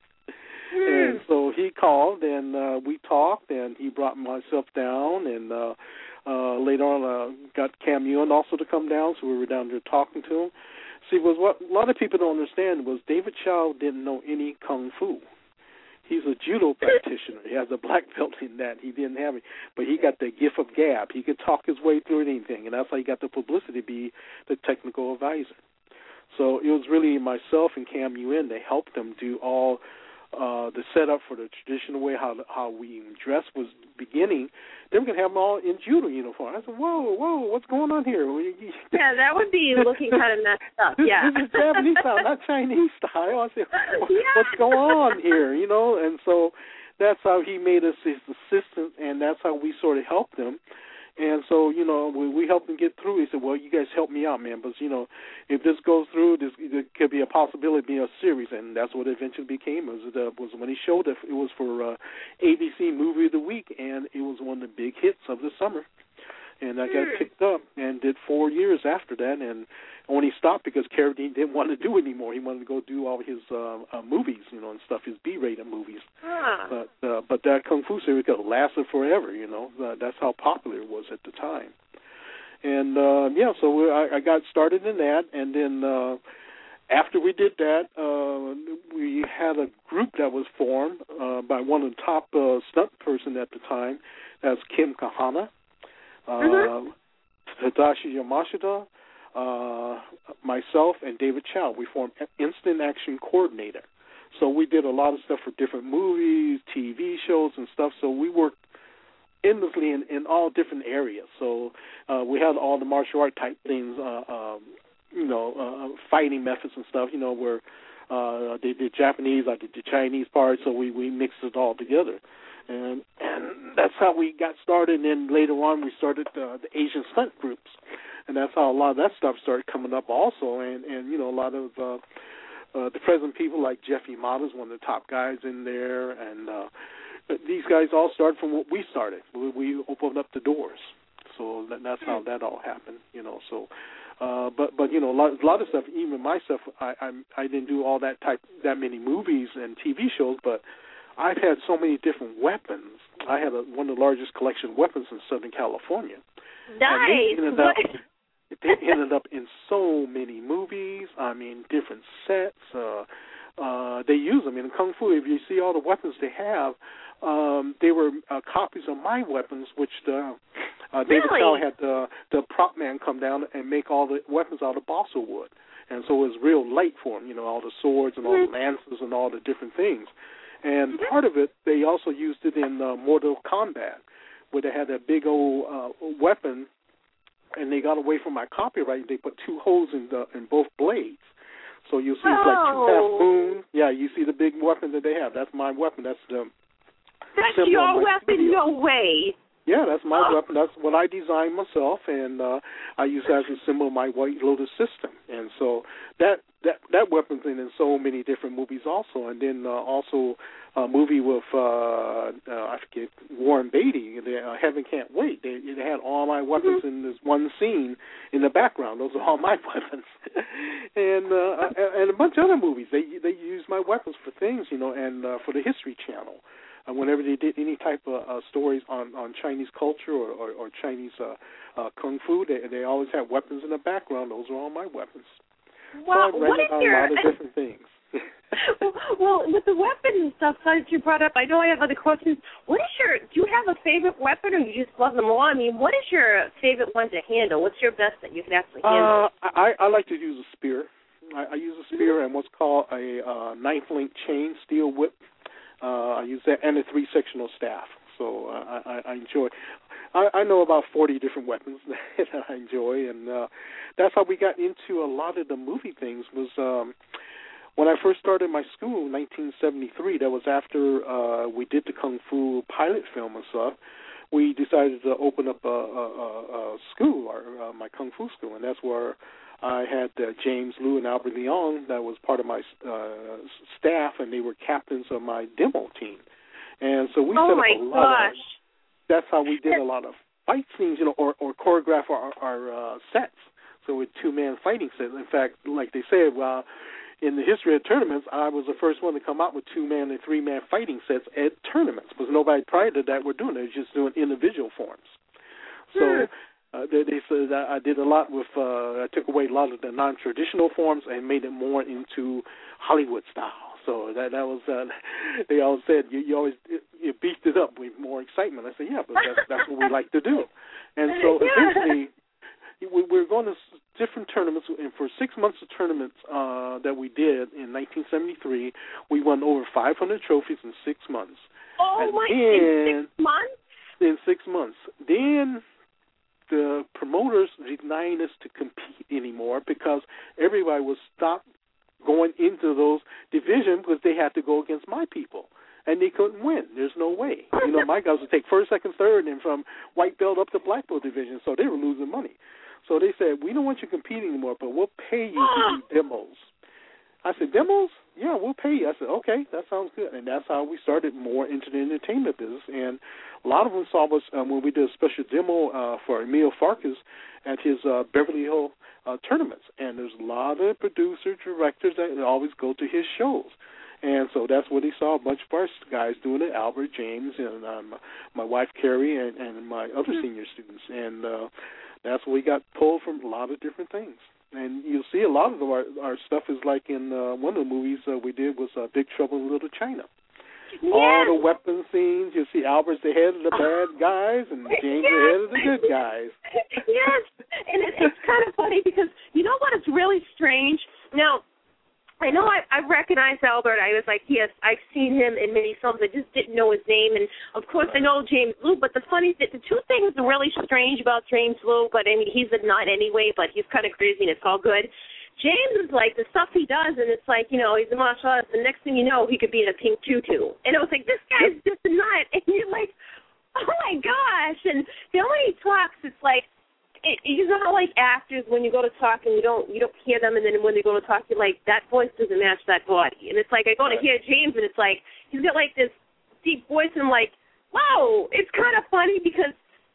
And so he called, and we talked, and he brought myself down, and later on got Cam Yuen also to come down, so we were down there talking to him. See, what a lot of people don't understand was David Chow didn't know any Kung Fu. He's a judo practitioner. He has a black belt in that. He didn't have it, but he got the gift of gab. He could talk his way through anything, and that's how he got the publicity to be the technical advisor. So it was really myself and Cam Yuen that helped him do all the setup for the traditional way, how we dress was beginning. They were going to have them all in judo uniform. I said, whoa, what's going on here? Yeah, that would be looking kind of messed up, yeah. This is Japanese style, not Chinese style. I said, what's going on here, And so that's how he made us his assistant, and that's how we sort of helped him. And so, we helped him get through. He said, well, you guys help me out, man. But, if this goes through, there could be a possibility of being a series. And that's what it eventually became. It was when he showed it was for ABC Movie of the Week, and it was one of the big hits of the summer. And I got picked up and did 4 years after that. And when he stopped because Carradine didn't want to do it anymore. He wanted to go do all his movies, and stuff, his B-rated movies. But that Kung Fu series could have lasted forever, That's how popular it was at the time. And, so I got started in that. And then after we did that, we had a group that was formed by one of the top stunt person at the time. That's Kim Kahana. Tadashi Yamashita, myself, and David Chow. We formed Instant Action Coordinator. So we did a lot of stuff for different movies, TV shows, and stuff. So we worked endlessly in all different areas. So we had all the martial art type things, fighting methods and stuff, where they did Japanese, I did the Chinese part, so we mixed it all together. And that's how we got started. And then later on, we started the Asian stunt groups, and that's how a lot of that stuff started coming up also. And a lot of the present people like Jeff Yamada is one of the top guys in there, and these guys all started from what we started. We opened up the doors, so that's how that all happened. So. But a lot of stuff, even my stuff, I didn't do all that many movies and TV shows, but I've had so many different weapons. I had one of the largest collection of weapons in Southern California. Nice. They ended up in so many movies. I mean, different sets. They use them in Kung Fu. If you see all the weapons they have, they were copies of my weapons, which David Chow had the prop man come down and make all the weapons out of balsa wood. And so it was real light for him, all the swords and all the lances and all the different things. And part of it, they also used it in Mortal Kombat, where they had that big old weapon, and they got away from my copyright. They put two holes in both blades. So you'll see it's like two half moons. Yeah, you see the big weapon that they have. That's my weapon. That's your weapon? No way. Yeah, that's my weapon. That's what I designed myself, and I use that as a symbol of my White Lotus system. And so that that weapon's in so many different movies also, and then also a movie with I forget, Warren Beatty, Heaven Can't Wait. It had all my weapons in this one scene in the background. Those are all my weapons, and a bunch of other movies. They use my weapons for things, and for the History Channel. Whenever they did any type of stories on Chinese culture or Chinese kung fu, they always have weapons in the background. Those are all my weapons. Well, so what is your... a lot of different things. well, with the weapons and stuff that you brought up, I know I have other questions. Do you have a favorite weapon, or you just love them all? I mean, what is your favorite one to handle? What's your best that you can actually handle? I like to use a spear. I use a spear and what's called a knife-link chain steel whip. I use that and a 3-sectional staff. So I enjoy. I know about 40 different weapons that I enjoy, and that's how we got into a lot of the movie things. Was when I first started my school in 1973. That was after we did the Kung Fu pilot film and stuff. We decided to open up a school, my Kung Fu school, and that's where I had James Liu and Albert Leong that was part of my staff, and they were captains of my demo team. And so we set up a lot of, that's how we did a lot of fight scenes, or choreograph our sets. So with 2-man fighting sets. In fact, like they said, in the history of tournaments, I was the first one to come out with 2-man and 3-man fighting sets at tournaments, because nobody prior to that were doing it. They were just doing individual forms. So they said I did a lot with, I took away a lot of the non-traditional forms and made it more into Hollywood style. So that was, they always said, you always you beefed it up with more excitement. I said, yeah, but that's what we like to do. And so eventually we're going to different tournaments, and for 6 months of tournaments that we did in 1973, we won over 500 trophies in 6 months. Oh, in 6 months? In 6 months. Then the promoters denied us to compete anymore because everybody was stopped going into those divisions because they had to go against my people, and they couldn't win. There's no way. My guys would take first, second, third, and from white belt up to black belt division, so they were losing money. So they said, we don't want you competing anymore, but we'll pay you to do demos. I said, demos? Yeah, we'll pay you. I said, okay, that sounds good. And that's how we started more into the entertainment business. And a lot of them saw us when we did a special demo for Emil Farkas at his Beverly Hills tournaments. And there's a lot of producer directors that always go to his shows. And so that's what he saw, a bunch of our guys doing it, Albert, James, and my wife, Carrie, and my other senior students. And that's where we got pulled from a lot of different things. And you'll see a lot of our stuff is like in one of the movies we did was Big Trouble in Little China. Yes. All the weapon scenes, you'll see Albert's the head of the bad guys and James the head of the good guys. Yes, and it's kind of funny because you know what is really strange? Now, I know I recognized Albert. I was like, yes, I've seen him in many films. I just didn't know his name. And, of course, I know James Liu. But the funny thing, the two things are really strange about James Liu, but, I mean, he's a nut anyway, but he's kind of crazy and it's all good. James is like the stuff he does, and it's like, he's a martial artist. The next thing you know, he could be in a pink tutu. And it was like, this guy's just a nut. And you're like, oh, my gosh. And the way he talks, it's like, you know how, like, actors, when you go to talk and you don't hear them, and then when they go to talk, you're like, that voice doesn't match that body. And it's like, I go to hear James, and it's like, he's got, like, this deep voice, and I'm like, whoa, it's kind of funny because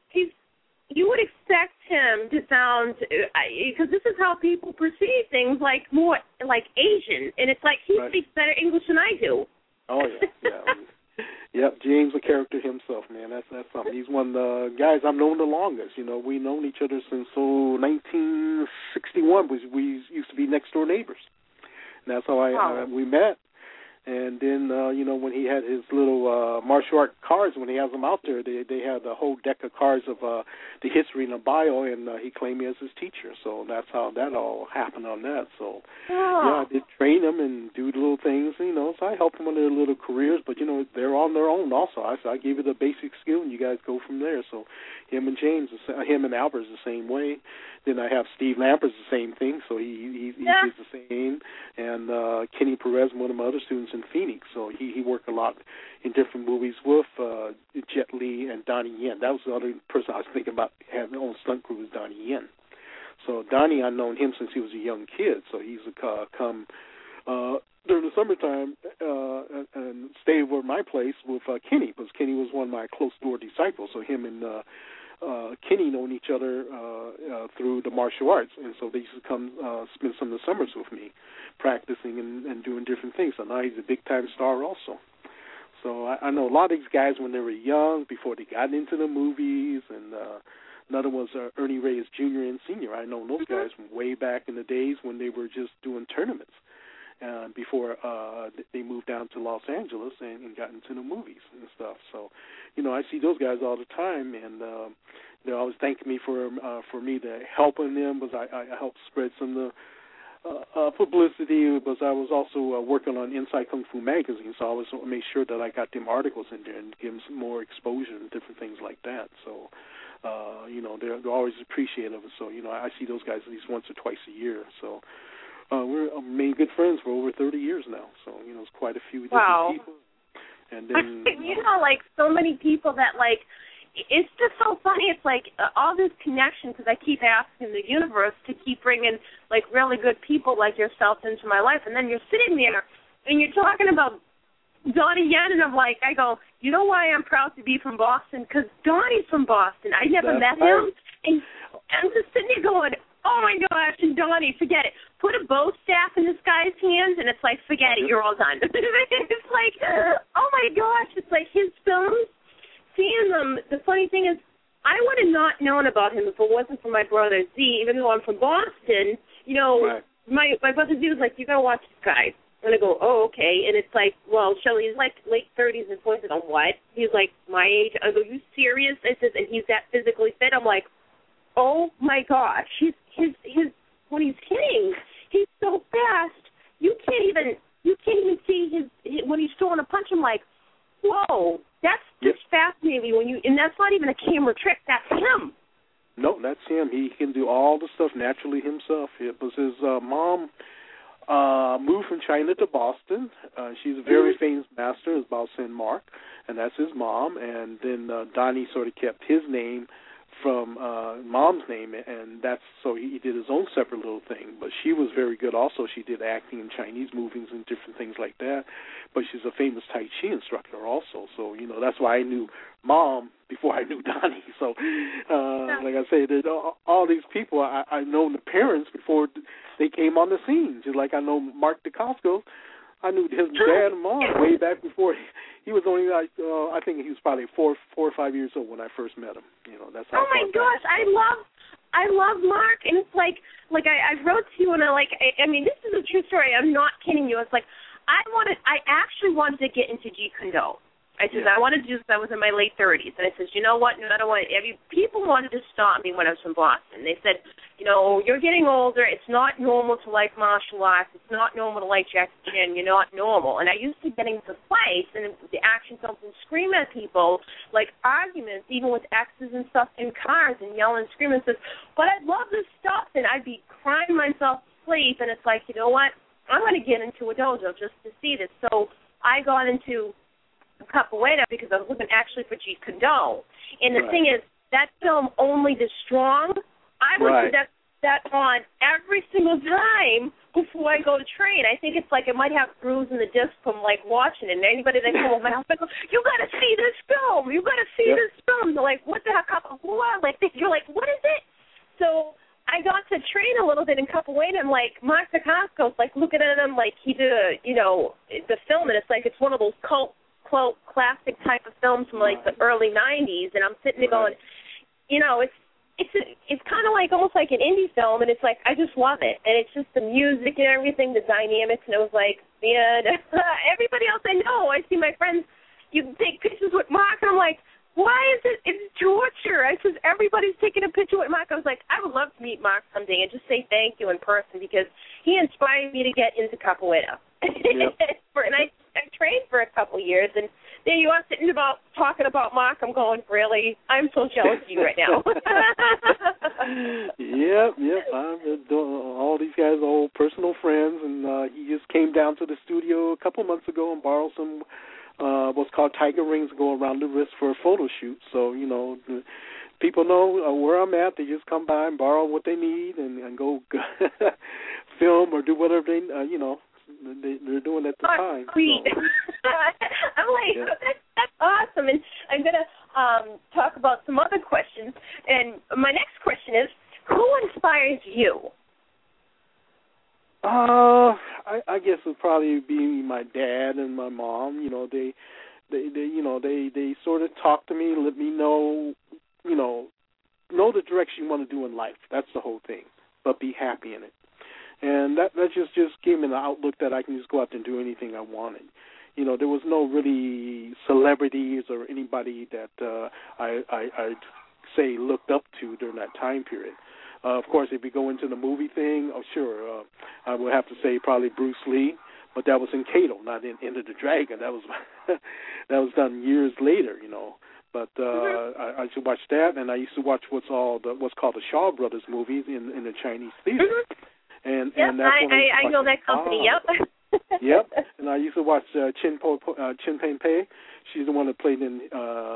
you would expect him to sound, because this is how people perceive things, like, more like Asian. And it's like, he speaks better English than I do. Oh, yeah. Yep, James, a character himself, man. That's something. He's one of the guys I've known the longest. We've known each other since 1961. We used to be next door neighbors, and that's how we met. And then, when he had his little martial art cards, when he has them out there, they had a whole deck of cards of the history and the bio, and he claimed me as his teacher. So that's how that all happened on that. So, yeah, I did train them and do little things, so I helped them with their little careers. But, they're on their own also. I gave you the basic skill, and you guys go from there. So him and Albert's the same way. Then I have Steve Lampert's the same thing, so he did the same. And Kenny Perez, one of my other students in Phoenix, so he worked a lot in different movies with Jet Li and Donnie Yen. That was the other person I was thinking about having on stunt crew was Donnie Yen. So Donnie, I've known him since he was a young kid. So he used to come during the summertime and stay over at my place with Kenny, because Kenny was one of my close door disciples. So him and Kenny known each other through the martial arts, and so they used to come spend some of the summers with me, practicing and doing different things. So now he's a big-time star also. So I know a lot of these guys when they were young, before they got into the movies, and another was Ernie Reyes Jr. and Sr. I know those guys from way back in the days when they were just doing tournaments. Before they moved down to Los Angeles and got into the movies and stuff. So, I see those guys all the time, and they're always thanking me for me to helping them, because I helped spread some of the publicity, because I was also working on Inside Kung Fu magazine, so I always made sure that I got them articles in there and give them some more exposure and different things like that. So, they're always appreciative. So, I see those guys at least once or twice a year. So. We're made good friends for over 30 years now, so it's quite a few different people. And then so many people that it's just so funny. It's like all this connection, because I keep asking the universe to keep bringing really good people like yourself into my life, and then you're sitting there and you're talking about Donnie Yen, and I go, you know why I'm proud to be from Boston? Because Donnie's from Boston. I never met him, and I'm just sitting there going, oh, my gosh, and Donnie, forget it. Put a bow staff in this guy's hands, and it's like, forget it, you're all done. It's like, oh, my gosh, it's like his films, seeing them, the funny thing is, I would have not known about him if it wasn't for my brother Z, even though I'm from Boston. Right. My brother Z was like, you got to watch this guy. And I go, oh, okay. And it's like, well, Shelley, he's late 30s and 40s. I go, what? He's like my age. I go, you serious? I says, and he's that physically fit? I'm like, oh my gosh, his when he's hitting, he's so fast. You can't even see his when he's throwing a punch. I'm like, whoa, that's just fascinating. And that's not even a camera trick. That's him. No, that's him. He can do all the stuff naturally himself. It was his mom moved from China to Boston. She's a very famous master, is Bao Sin Mark, and that's his mom. And then Donnie sort of kept his name from mom's name, and that's so he did his own separate little thing. But she was very good also. She did acting in Chinese movies and different things like that. But she's a famous Tai Chi instructor also. So, that's why I knew Mom before I knew Donnie. So, like I said, all these people, I know the parents before they came on the scene. Just like I know Mark DeCosco. I knew his dad and mom way back before he was only I think he was probably 4 or 5 years old when I first met him. That's how. Oh my gosh, I love Mark, and it's like I wrote to you, and I mean this is a true story. I'm not kidding you. It's like I actually wanted to get into Jeet Kune Do. I said, I wanted to do this. I was in my late 30s. And I said, you know what? No matter what, people wanted to stop me when I was from Boston. They said, you're getting older. It's not normal to like martial arts. It's not normal to like Jackie Chan. You're not normal. And I used to get into fights and the action films and scream at people, like arguments, even with exes and stuff in cars, and yell and scream and says, but I love this stuff. And I'd be crying myself to sleep. And it's like, you know what? I'm going to get into a dojo just to see this. So I got into Capoeira because I was looking actually for Jeet Kune Do. And the thing is, that film Only the Strong, I would do that on every single time before I go to train. I think it's like it might have bruise in the disc from watching it. And anybody that comes over my house, I go, you got to see this film. You got to see this film. They're like, what the heck? You're like, what is it? So I got to train a little bit in Capoeira, and Mark DeCosco's looking at him he did the film, and it's one of those cult classic type of films from the early 90s, and I'm sitting there going, it's kind of almost like an indie film, and it's I just love it, and it's just the music and everything, the dynamics, and it was man, everybody else I know, I see my friends, you take pictures with Mark, and I'm like, why is it? It's torture. I says everybody's taking a picture with Mark. I was like, I would love to meet Mark someday and just say thank you in person because he inspired me to get into capoeira. Yep. And I trained for a couple years, and there you are sitting talking about Mark. I'm going, really? I'm so jealous of you right now. Yep. I'm all these guys are old personal friends, and he just came down to the studio a couple months ago and borrowed some what's called tiger rings, go around the wrist for a photo shoot. So, people know where I'm at. They just come by and borrow what they need and go film or do whatever they're doing at the time. Sweet. So. I'm like, that's awesome. And I'm going to talk about some other questions. And my next question is, who inspires you? I guess it would probably be my dad and my mom. They sort of talk to me, let me know the direction you want to do in life. That's the whole thing. But be happy in it. And that just gave me an outlook that I can just go out and do anything I wanted. There was no really celebrities or anybody that I'd say looked up to during that time period. Of course, if you go into the movie thing, sure, I would have to say probably Bruce Lee, but that was in Kato, not in Enter the Dragon. That was that was done years later, But I used to watch that, and I used to watch what's called the Shaw Brothers movies in the Chinese theater. And that's I know that company. Yep. Yep. And I used to watch Chin Peng Pei. She's the one that played in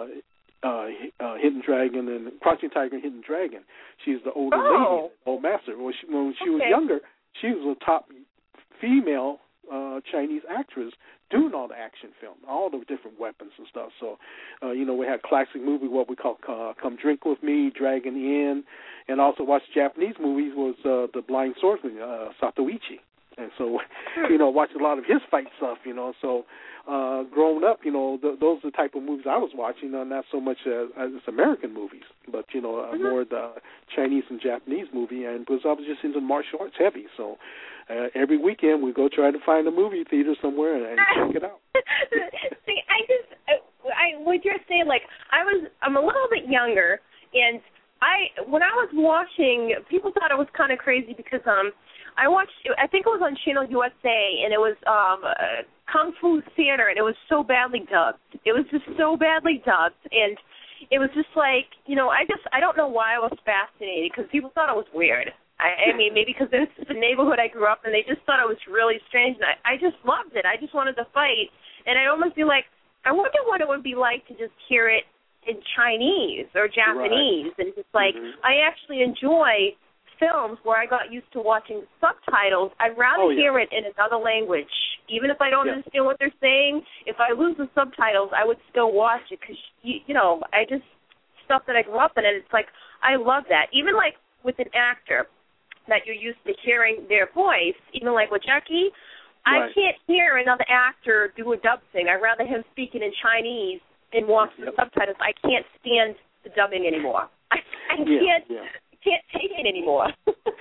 Hidden Dragon and Crouching Tiger and Hidden Dragon. She's the older lady, old master. When she was younger, she was a top female Chinese actress doing all the action film, all the different weapons and stuff. So, we had classic movie, what we call Come Drink With Me, Dragon Inn, and also watched Japanese movies was The Blind Swordsman, Satoichi. And so, watched a lot of his fight stuff, So, growing up, those are the type of movies I was watching, not so much as American movies, but, more the Chinese and Japanese movie, and because I was just into martial arts heavy. So, every weekend we go try to find a movie theater somewhere and check it out. See, what you're saying, like, I'm a little bit younger, and when I was watching, people thought it was kind of crazy because I watched, I think it was on Channel USA, and it was Kung Fu Theater, and it was so badly dubbed. It was just so badly dubbed, and it was just like, I don't know why I was fascinated, because people thought it was weird. I mean, maybe because this is the neighborhood I grew up in, they just thought it was really strange, and I just loved it. I just wanted to fight, and I'd almost be like, I wonder what it would be like to just hear it in Chinese or Japanese, and just like, I actually enjoy films where I got used to watching subtitles. I'd rather hear it in another language. Even if I don't understand what they're saying, if I lose the subtitles, I would still watch it because, stuff that I grew up in, and it's like, I love that. Even like with an actor that you're used to hearing their voice, even like with Jackie, I can't hear another actor do a dub thing. I'd rather him speaking in Chinese and watch the subtitles. I can't stand the dubbing anymore. I can't take it anymore.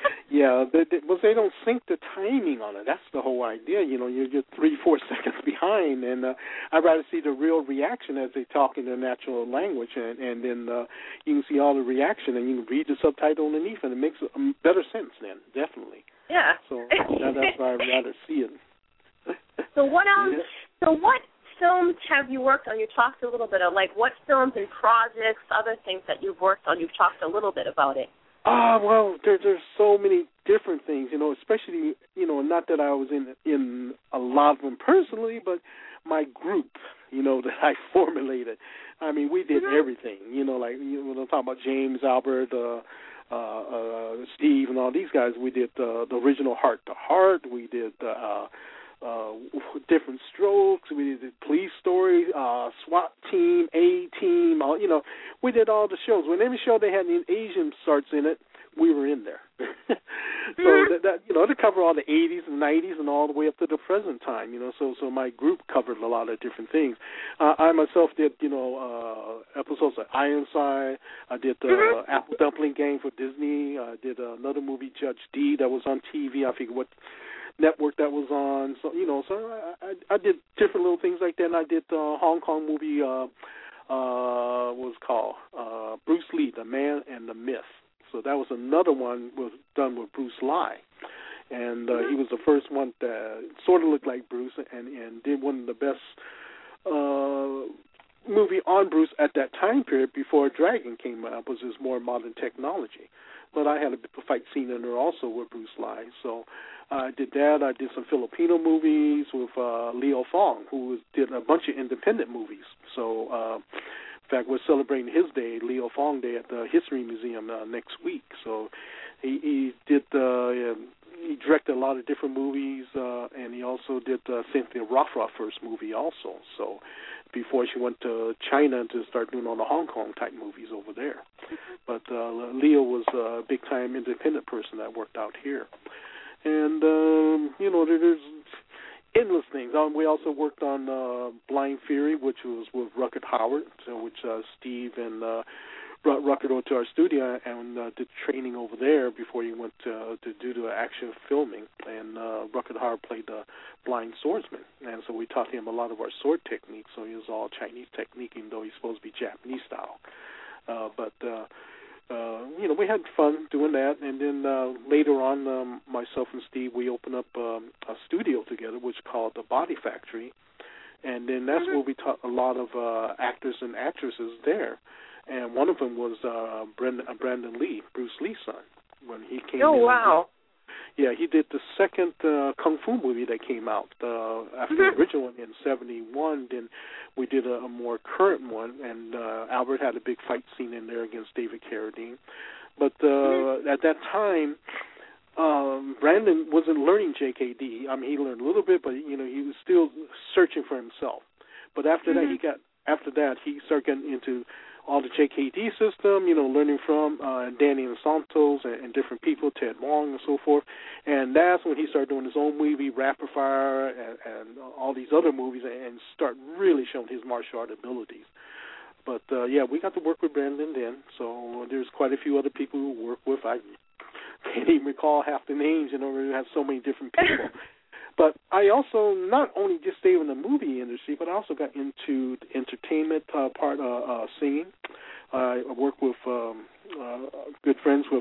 They don't sync the timing on it. That's the whole idea. You're just 3-4 seconds behind, and I'd rather see the real reaction as they talk in their natural language, and then you can see all the reaction, and you can read the subtitle underneath, and it makes better sense then, definitely. Yeah. So that's why I'd rather see it. So what films have you worked on? You talked a little bit of, like, what films and projects, other things that you've worked on. You've talked a little bit about it. Well, there's so many different things, especially, not that I was in a lot of them personally, but my group, that I formulated. I mean, we did everything, like, when I'm talking about James, Albert, Steve, and all these guys, we did the original Heart to Heart. We did Different Strokes. We did Police Story, SWAT Team, A-Team. We did all the shows. When every show they had an Asian starts in it, we were in there. So that to cover all the 80s and 90s and all the way up to the present time. So my group covered a lot of different things. I myself did episodes of Ironside. I did the Apple Dumpling Gang for Disney. I did another movie, Judge D, that was on TV. I forget what network that was on. So I did different little things like that. And I did the Hong Kong movie. What was it called? Bruce Lee, The Man and the Myth. So that was another one was done with Bruce Lee. And he was the first one that sort of looked like Bruce and did one of the best movie on Bruce at that time period before Dragon came out, was his more modern technology. But I had a fight scene in there also with Bruce Lee. So I did that. I did some Filipino movies with Leo Fong, who did a bunch of independent movies. So In fact, we're celebrating his day, Leo Fong Day, at the History Museum next week. So he directed a lot of different movies, and he also did Cynthia Rothrock first movie also. So before she went to China to start doing all the Hong Kong type movies over there. But Leo was a big time independent person that worked out here. And there's endless things. We also worked on Blind Fury, which was with Ruckert Howard, which Steve and Ruckert went to our studio and did training over there before he went to do the action filming. And Ruckert Howard played the blind swordsman, and so we taught him a lot of our sword techniques. So he was all Chinese technique, even though he's supposed to be Japanese style. We had fun doing that, and then later on, myself and Steve, we opened up a studio together, which is called the Body Factory, and then that's where we taught a lot of actors and actresses there, and one of them was Brandon Lee, Bruce Lee's son, when he came in. Oh, wow. Yeah, he did the second Kung Fu movie that came out after the original one in 1971. Then we did a more current one, and Albert had a big fight scene in there against David Carradine. But at that time, Brandon wasn't learning JKD. I mean, he learned a little bit, but he was still searching for himself. But after that, he started getting into all the JKD system, learning from Danny and Santos and different people, Ted Wong and so forth. And that's when he started doing his own movie, Rapid Fire, and all these other movies, and start really showing his martial art abilities. But, we got to work with Brandon then, so there's quite a few other people who work with. I can't even recall half the names, we have so many different people. But I also not only just stayed in the movie industry, but I also got into the entertainment part, singing. I worked with good friends with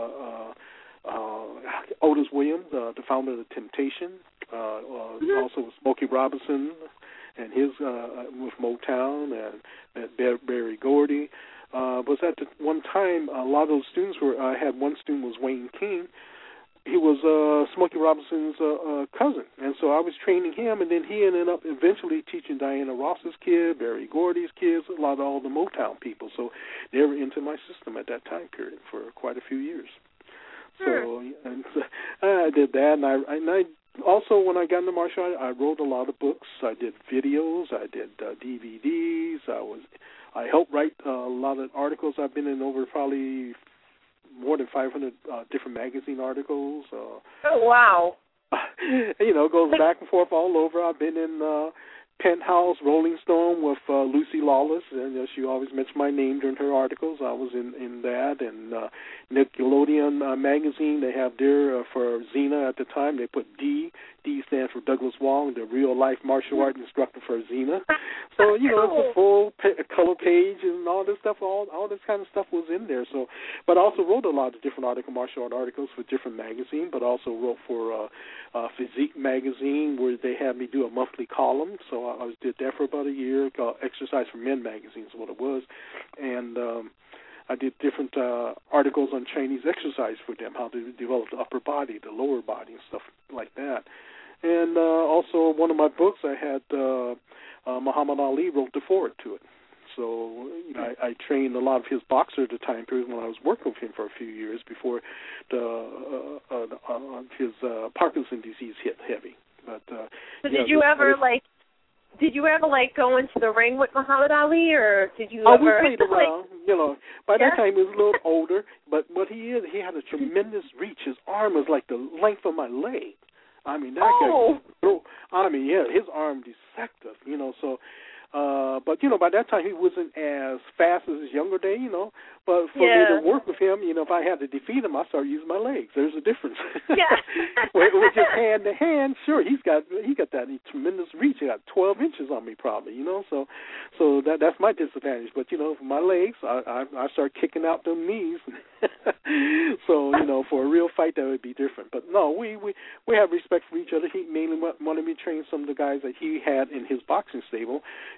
Otis Williams, the founder of The Temptation, also with Smokey Robinson and his with Motown, and Barry Gordy. Was at the one time, a lot of those students I had one student was Wayne King. He was Smokey Robinson's cousin, and so I was training him, and then he ended up eventually teaching Diana Ross's kid, Barry Gordy's kids, a lot of all the Motown people. So they were into my system at that time period for quite a few years. So I did that, and I also, when I got into martial art, I wrote a lot of books. I did videos. I did DVDs. I helped write a lot of articles. I've been in over probably more than 500 different magazine articles. Oh, wow. Goes back and forth all over. I've been in Penthouse, Rolling Stone with Lucy Lawless, and she always mentioned my name during her articles. I was in that, and Nickelodeon magazine, they have there for Xena at the time, they put D. D stands for Douglas Wong, the real-life martial art instructor for Xena. So, it's a full color page and all this stuff, all this kind of stuff was in there. So, but I also wrote a lot of different martial art articles for different magazines, but also wrote for Physique magazine, where they had me do a monthly column. So I did that for about a year, called Exercise for Men magazine is what it was. And I did different articles on Chinese exercise for them, how to develop the upper body, the lower body, and stuff like that. And also one of my books, I had Muhammad Ali wrote the foreword to it. So I trained a lot of his boxers at the time period when I was working with him for a few years before his Parkinson's disease hit heavy. But so did you ever go into the ring with Muhammad Ali, or did you ever? We played around, By that time, he was a little older, but what he had a tremendous reach. His arm was like the length of my leg. I mean, that guy, his arm deceptive, so... but, by that time, he wasn't as fast as his younger day, But for me to work with him, if I had to defeat him, I started using my legs. There's a difference. Yeah. With just hand to hand, sure, he got that tremendous reach. He got 12 inches on me probably, So that's my disadvantage. But, for my legs, I start kicking out them knees. So, for a real fight, that would be different. But, no, we have respect for each other. He mainly wanted me to train some of the guys that he had in his boxing stable.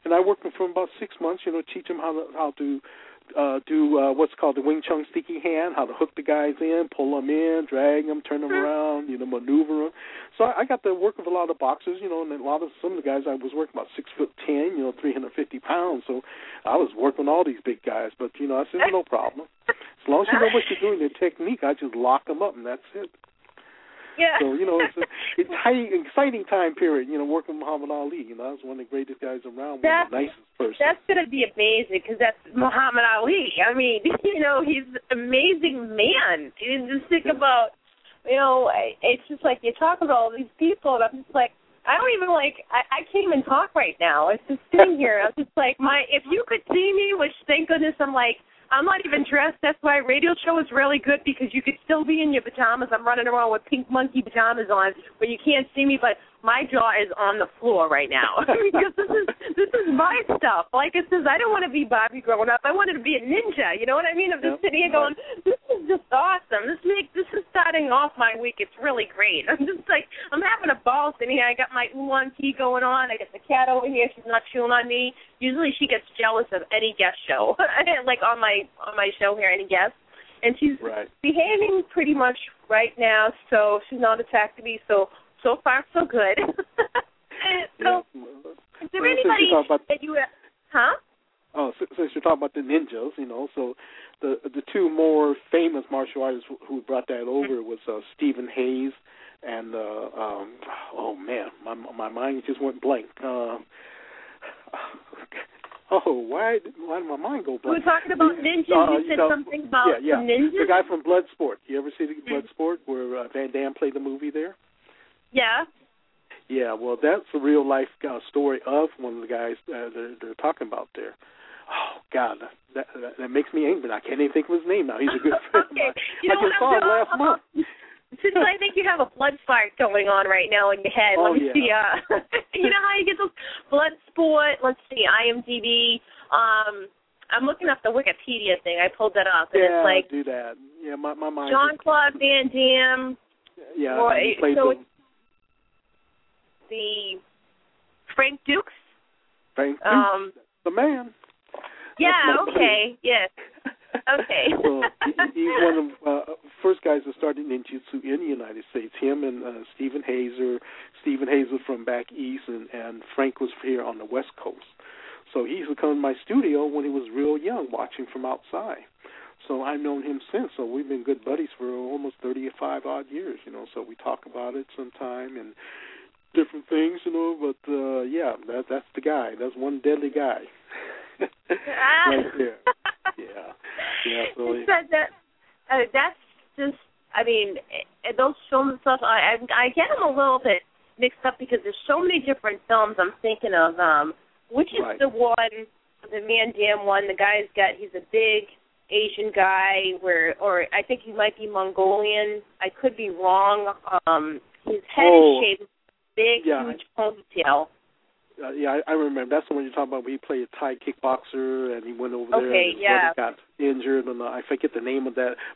and I worked with him for about 6 months. Teach him how to do what's called the Wing Chun sticky hand, how to hook the guys in, pull them in, drag them, turn them around, maneuver them. So I got to work with a lot of boxers, and some of the guys I was working about 6'10", 350 pounds. So I was working all these big guys, but I said no problem. As long as you know what you're doing, the technique, I just lock them up and that's it. Yeah. So, it's an exciting time period, working with Muhammad Ali. That's one of the greatest guys around, one of the nicest person. That's going to be amazing because that's Muhammad Ali. I mean, he's an amazing man. You just think about, it's just like you talk about all these people, and I'm just like, I don't even I can't even talk right now. It's just sitting here. I'm just like, if you could see me, which thank goodness I'm not even dressed. That's why radio show is really good because you could still be in your pajamas. I'm running around with pink monkey pajamas on, but you can't see me. But my jaw is on the floor right now because this is my stuff. Like it says, I don't want to be Bobby growing up. I wanted to be a ninja. You know what I mean? I'm just sitting here going, this is just awesome. This is starting off my week. It's really great. I'm just like, I'm having a ball sitting here. I got my oolong tea going on. I got the cat over here. She's not chewing on me. Usually she gets jealous of any guest show, like on my show here, any guest. And she's behaving pretty much right now, so she's not attacking me. So far, so good. So, is there anybody that you Oh, since you're talking about the ninjas, so the two more famous martial artists who brought that over was Stephen Hayes and oh man, my mind just went blank. Why did my mind go blank? We were talking about ninjas. You said something about some ninjas? The guy from Bloodsport. You ever see the Bloodsport where Van Damme played the movie there? Yeah. Yeah, well, that's a real-life story of one of the guys they're talking about there. Oh, God, that makes me angry. I can't even think of his name now. He's a good friend. Okay. I just saw him last month. Since I think you have a blood fight going on right now in your head, let me see. You know how you get those Bloodsport? Let's see, IMDb. I'm looking up the Wikipedia thing. I pulled that up. And it's like, do that. Yeah, my mind. Jean-Claude Van Damme. Yeah, he played the Frank Dukes. Frank Dukes, the man. Yeah, okay, yes. Okay. Well, he's one of the first guys that started ninjutsu in the United States. Him and Stephen Hazer. Stephen Hazer from back east, and Frank was here on the West Coast. So he used to come to my studio when he was real young, watching from outside. So I've known him since. So we've been good buddies for almost 35-odd years, So we talk about it sometime and different things, But, that's the guy. That's one deadly guy. Right there. Yeah. So that's just. I mean, those films and stuff. I get them a little bit mixed up because there's so many different films I'm thinking of. Which is the one, the Van Damme one? The guy's he's a big Asian guy, or I think he might be Mongolian. I could be wrong. His head is shaved, big, huge ponytail. I remember. That's the one you're talking about. Where he played a Thai kickboxer, and he went over there. Okay, and his brother got injured, and I forget the name of that.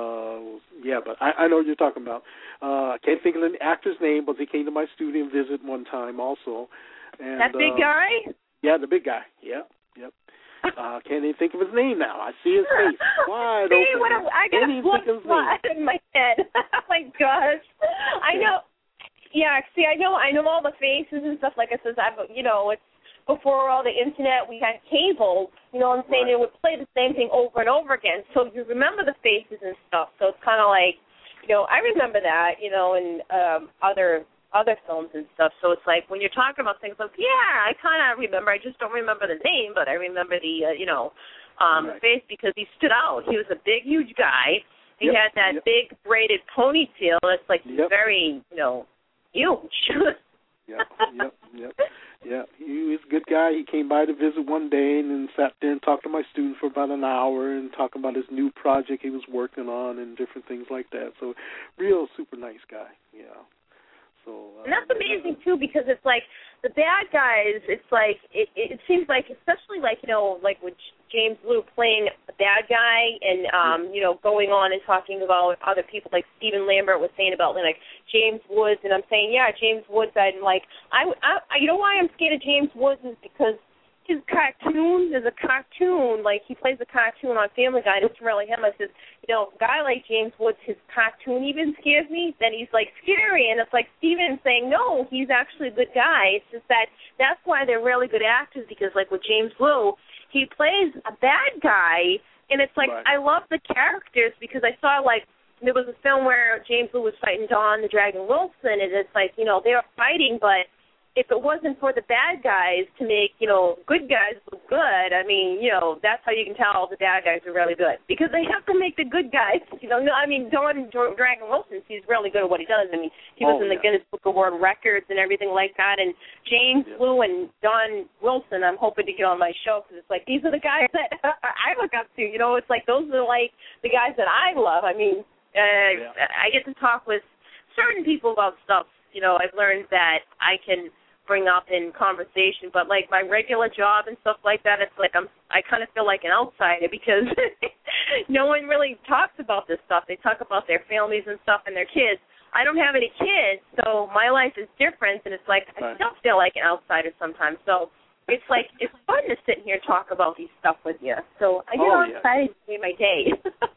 But I know what you're talking about. I can't think of the actor's name, but he came to my studio and visited one time also. And, that big guy? Yeah, the big guy. Yep. Can't even think of his name now. I see his face wide open. I got a blood spot in my head. Oh my gosh! I know. Yeah, see, I know all the faces and stuff. Like I said, it's before all the internet. We had cable. You know what I'm saying? It would play the same thing over and over again. So you remember the faces and stuff. So it's kind of like, I remember that. In other films and stuff. So it's like when you're talking about things, like, I kind of remember. I just don't remember the name, but I remember the face because he stood out. He was a big, huge guy. He had that big braided ponytail. That's like very, huge. Yeah, he was a good guy. He came by to visit one day and then sat there and talked to my student for about an hour and talking about his new project he was working on and different things like that. So, real super nice guy. Yeah. So. And that's amazing too, because it's like the bad guys. It's like it seems like, especially like like with James Blue playing a bad guy and going on and talking about other people, like Stephen Lambert was saying about like James Woods, and I'm saying James Woods. I'm like I you know why I'm scared of James Woods is because his cartoon. There's a cartoon, like he plays a cartoon on Family Guy. It's really him. I says, a guy like James Woods, his cartoon even scares me. Then he's like scary, and it's like Steven saying, no, he's actually a good guy. It's just that's why they're really good actors, because like with James Woo, he plays a bad guy, and it's like I love the characters, because I saw like there was a film where James Woo was fighting Don the Dragon Wilson, and it's like they were fighting, but if it wasn't for the bad guys to make, good guys look good, I mean, that's how you can tell the bad guys are really good. Because they have to make the good guys, Don Dragon Wilson, he's really good at what he does. I mean, he was in the Guinness Book of World Records and everything like that. And James Woo and Don Wilson, I'm hoping to get on my show, because it's like, these are the guys that I look up to. It's like, those are like the guys that I love. I mean, I get to talk with certain people about stuff, I've learned that I can bring up in conversation, but like my regular job and stuff like that, it's like I kind of feel like an outsider, because no one really talks about this stuff. They talk about their families and stuff and their kids. I don't have any kids, so my life is different, and it's like I still feel like an outsider sometimes. So it's like it's fun to sit here and talk about these stuff with you. So I get excited to do my day.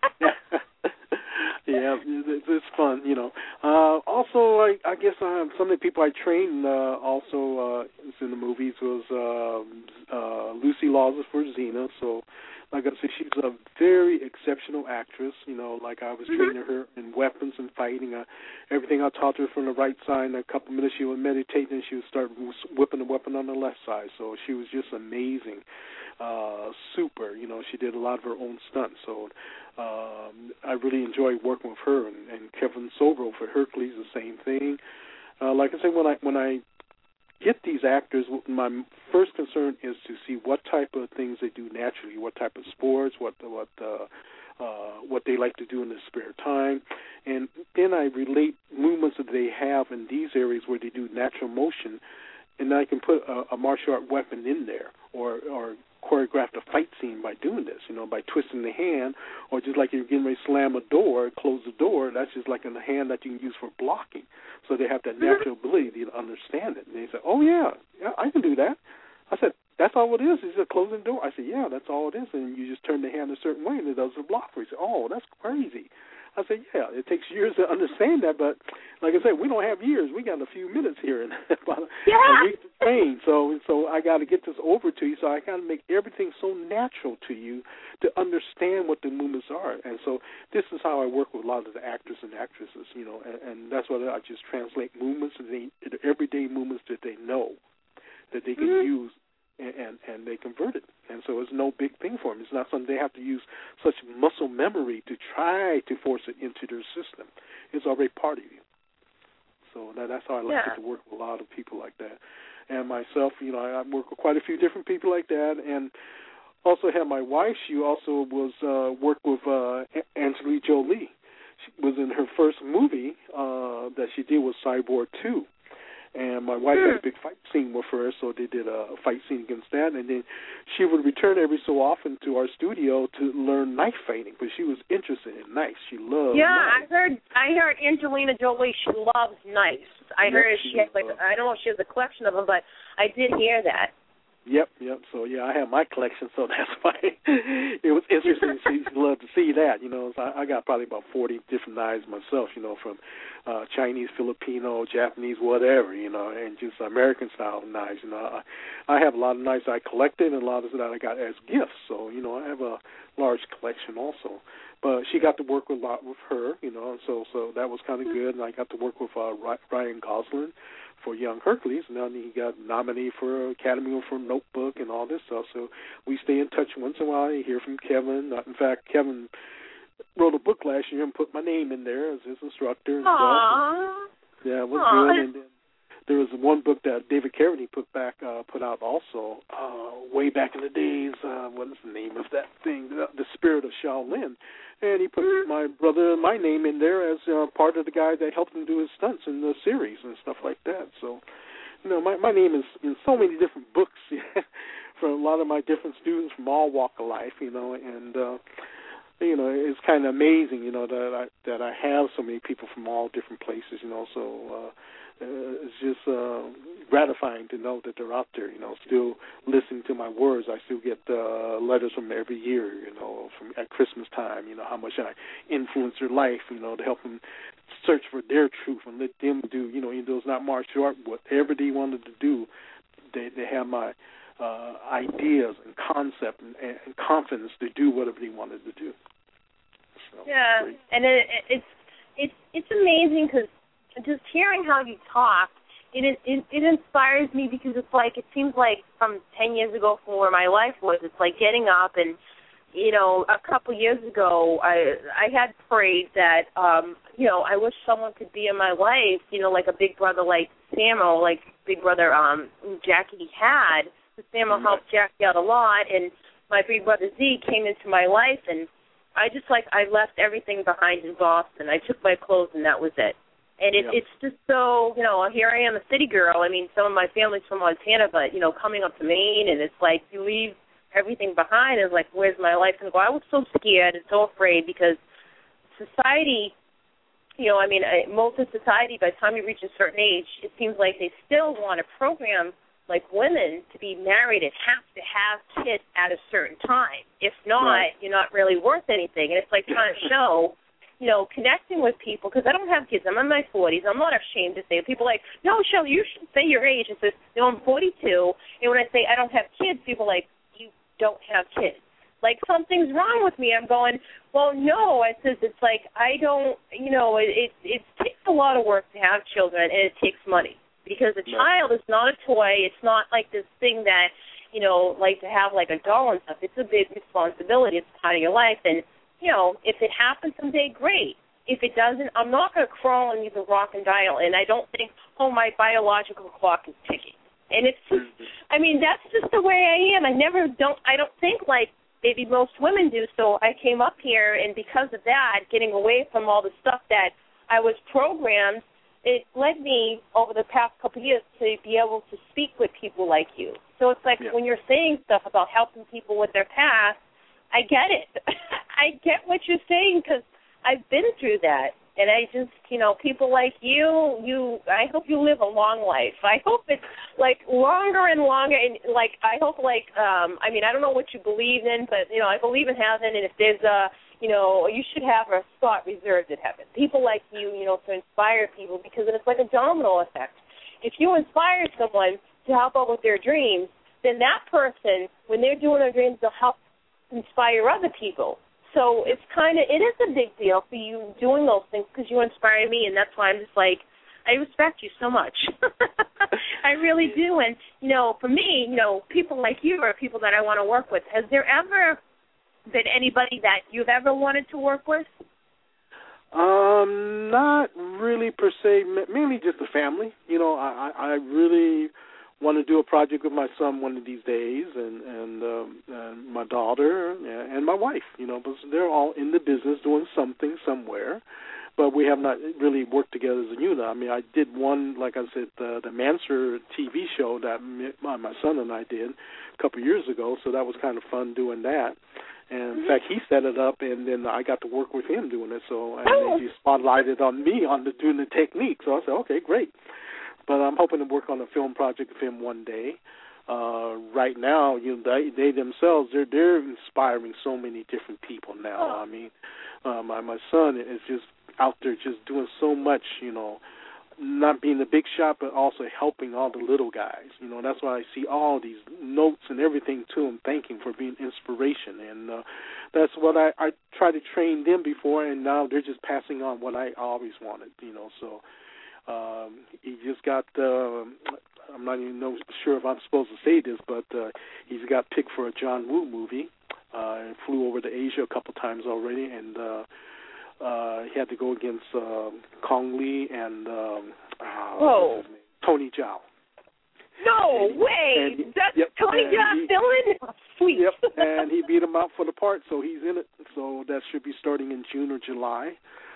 Yeah, it's fun, Also, I guess some of the people I trained also in the movies was Lucy Lawless for Xena. So, like I said, she's a very exceptional actress. Like I was training her in weapons and fighting. Everything I taught her from the right side. In a couple minutes, she would meditate, and she would start whipping the weapon on the left side. So she was just amazing. Super. She did a lot of her own stunts. So I really enjoyed working with her, and Kevin Sorbo for Hercules, the same thing. Like I said, when I get these actors, my first concern is to see what type of things they do naturally, what type of sports, what they like to do in their spare time, and then I relate movements that they have in these areas where they do natural motion, and I can put a martial art weapon in there, or choreograph a fight scene by doing this, by twisting the hand, or just like you're getting ready to slam a door, close the door, that's just like in the hand that you can use for blocking. So they have that natural ability to understand it. And they say, oh, yeah, I can do that. I said, that's all it is a closing door. I said, yeah, that's all it is. And you just turn the hand a certain way, and it does a block for you. He said, oh, that's crazy. I said, yeah, it takes years to understand that, but like I said, we don't have years. We got a few minutes here and about a week to train. So I got to get this over to you. So I got to make everything so natural to you to understand what the movements are. And so this is how I work with a lot of the actors and actresses, and that's why I just translate movements, the everyday movements that they know, that they can use. And they convert it. And so it's no big thing for them. It's not something they have to use such muscle memory to try to force it into their system. It's already part of you. So that's how I like to work with a lot of people like that. And myself, I work with quite a few different people like that. And also have my wife. She also was worked with Angelina Jolie. She was in her first movie that she did was Cyborg 2. And my wife had a big fight scene with her, so they did a fight scene against that. And then she would return every so often to our studio to learn knife fighting, but she was interested in knives. She loved knives. I heard Angelina Jolie, she loves knives. I heard she has, I don't know if she has a collection of them, but I did hear that. Yep. So, I have my collection, so that's why it was interesting. She loved to see that, So I got probably about 40 different knives myself, from Chinese, Filipino, Japanese, whatever, and just American-style knives. I have a lot of knives I collected and a lot of that I got as gifts. So, I have a large collection also. But she got to work a lot with her, and so that was kind of good. And I got to work with Ryan Gosling for Young Hercules, and then he got nominated for Academy for Notebook and all this stuff. So we stay in touch once in a while. You hear from Kevin. In fact, Kevin wrote a book last year and put my name in there as his instructor and stuff. Yeah, it was good. And then there was one book that David Carradine put out also way back in the days. What is the name of that thing? The Spirit of Shaolin. And he put my brother and my name in there as part of the guy that helped him do his stunts in the series and stuff like that. So, my name is in so many different books for a lot of my different students from all walk of life, and it's kind of amazing, that I have so many people from all different places, so it's just gratifying to know that they're out there, still listening to my words. I still get letters from them every year, from at Christmas time, how much I influence their life, to help them search for their truth and let them do, even though it's not martial art, whatever they wanted to do, they have my ideas and concept and confidence to do whatever they wanted to do. So, yeah, great. And it's amazing because just hearing how you talk, it inspires me because it's like it seems like from 10 years ago from where my life was, it's like getting up and a couple years ago I had prayed that I wish someone could be in my life, like a big brother like Samuel, like big brother Jackie had. Samuel helped Jackie out a lot, and my big brother Z came into my life, and I left everything behind in Boston. I took my clothes, and that was it. And it's just so, here I am, a city girl. I mean, some of my family's from Montana, but, coming up to Maine, and it's like you leave everything behind. It's like, where's my life going to go? I was so scared and so afraid because society, most of society, by the time you reach a certain age, it seems like they still want to program like women to be married and have to have kids at a certain time. If not, you're not really worth anything. And it's like trying to show, connecting with people, because I don't have kids. I'm in my 40s. I'm not ashamed to say it. People are like, no, Shelley, you should say your age. It says, no, I'm 42. And when I say I don't have kids, people are like, you don't have kids. Like, something's wrong with me. I'm going, well, no. I says, it's like, I don't, it takes a lot of work to have children, and it takes money. Because a child is not a toy. It's not like this thing that, like to have like a doll and stuff. It's a big responsibility. It's part of your life. And, if it happens someday, great. If it doesn't, I'm not going to crawl and use a rock and dial. And I don't think, my biological clock is ticking. And it's just, that's just the way I am. I don't think like maybe most women do. So I came up here, and because of that, getting away from all the stuff that I was programmed, it led me over the past couple of years to be able to speak with people like you. So it's like when you're saying stuff about helping people with their past, I get it. I get what you're saying because I've been through that. And I just, people like you, I hope you live a long life. I hope it's like longer and longer. And like, I hope like, I don't know what you believe in, but, I believe in heaven. And if there's you should have a spot reserved in heaven. People like you, to inspire people because it's like a domino effect. If you inspire someone to help out with their dreams, then that person, when they're doing their dreams, they'll help inspire other people. So it is a big deal for you doing those things because you inspire me, and that's why I'm just like, I respect you so much. I really do. And, for me, people like you are people that I want to work with. Has there ever been anybody that you've ever wanted to work with? Not really per se. Mainly just the family. I really want to do a project with my son one of these days, and my daughter and my wife. But they're all in the business doing something somewhere. But we have not really worked together as a unit. I did one, like I said, the Manser TV show that my son and I did a couple of years ago. So that was kind of fun doing that. And in fact, he set it up, and then I got to work with him doing it. So and he spotlighted on me on doing the technique. So I said, okay, great. But I'm hoping to work on a film project with him one day. Right now, they themselves, they're inspiring so many different people now. My son is just out there just doing so much, not being the big shot, but also helping all the little guys. That's why I see all these notes and everything to them, thanking for being inspiration. And that's what I tried to train them before, and now they're just passing on what I always wanted, So he just got, I'm not even sure if I'm supposed to say this, but he's got picked for a John Woo movie. Flew over to Asia a couple times already, and he had to go against Kong Lee and Tony Zhao. No way! That's Tony Jaa villain? Sweet. Yep, and he beat him out for the part, so he's in it. So that should be starting in June or July.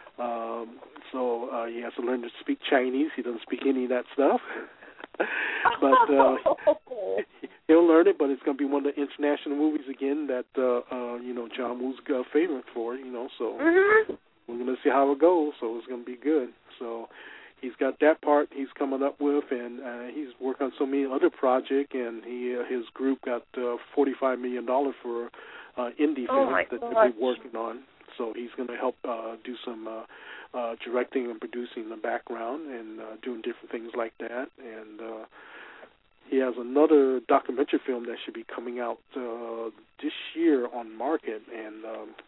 So he has to learn to speak Chinese. He doesn't speak any of that stuff. But He'll learn it, but it's going to be one of the international movies again that John Woo's favorite for. So we're going to see how it goes. So it's going to be good. So he's got that part he's coming up with, and he's working on so many other projects. And his group got $45 million for indie films that they'll be working on. So he's going to help do some directing and producing in the background and doing different things like that. And he has another documentary film that should be coming out this year on market. And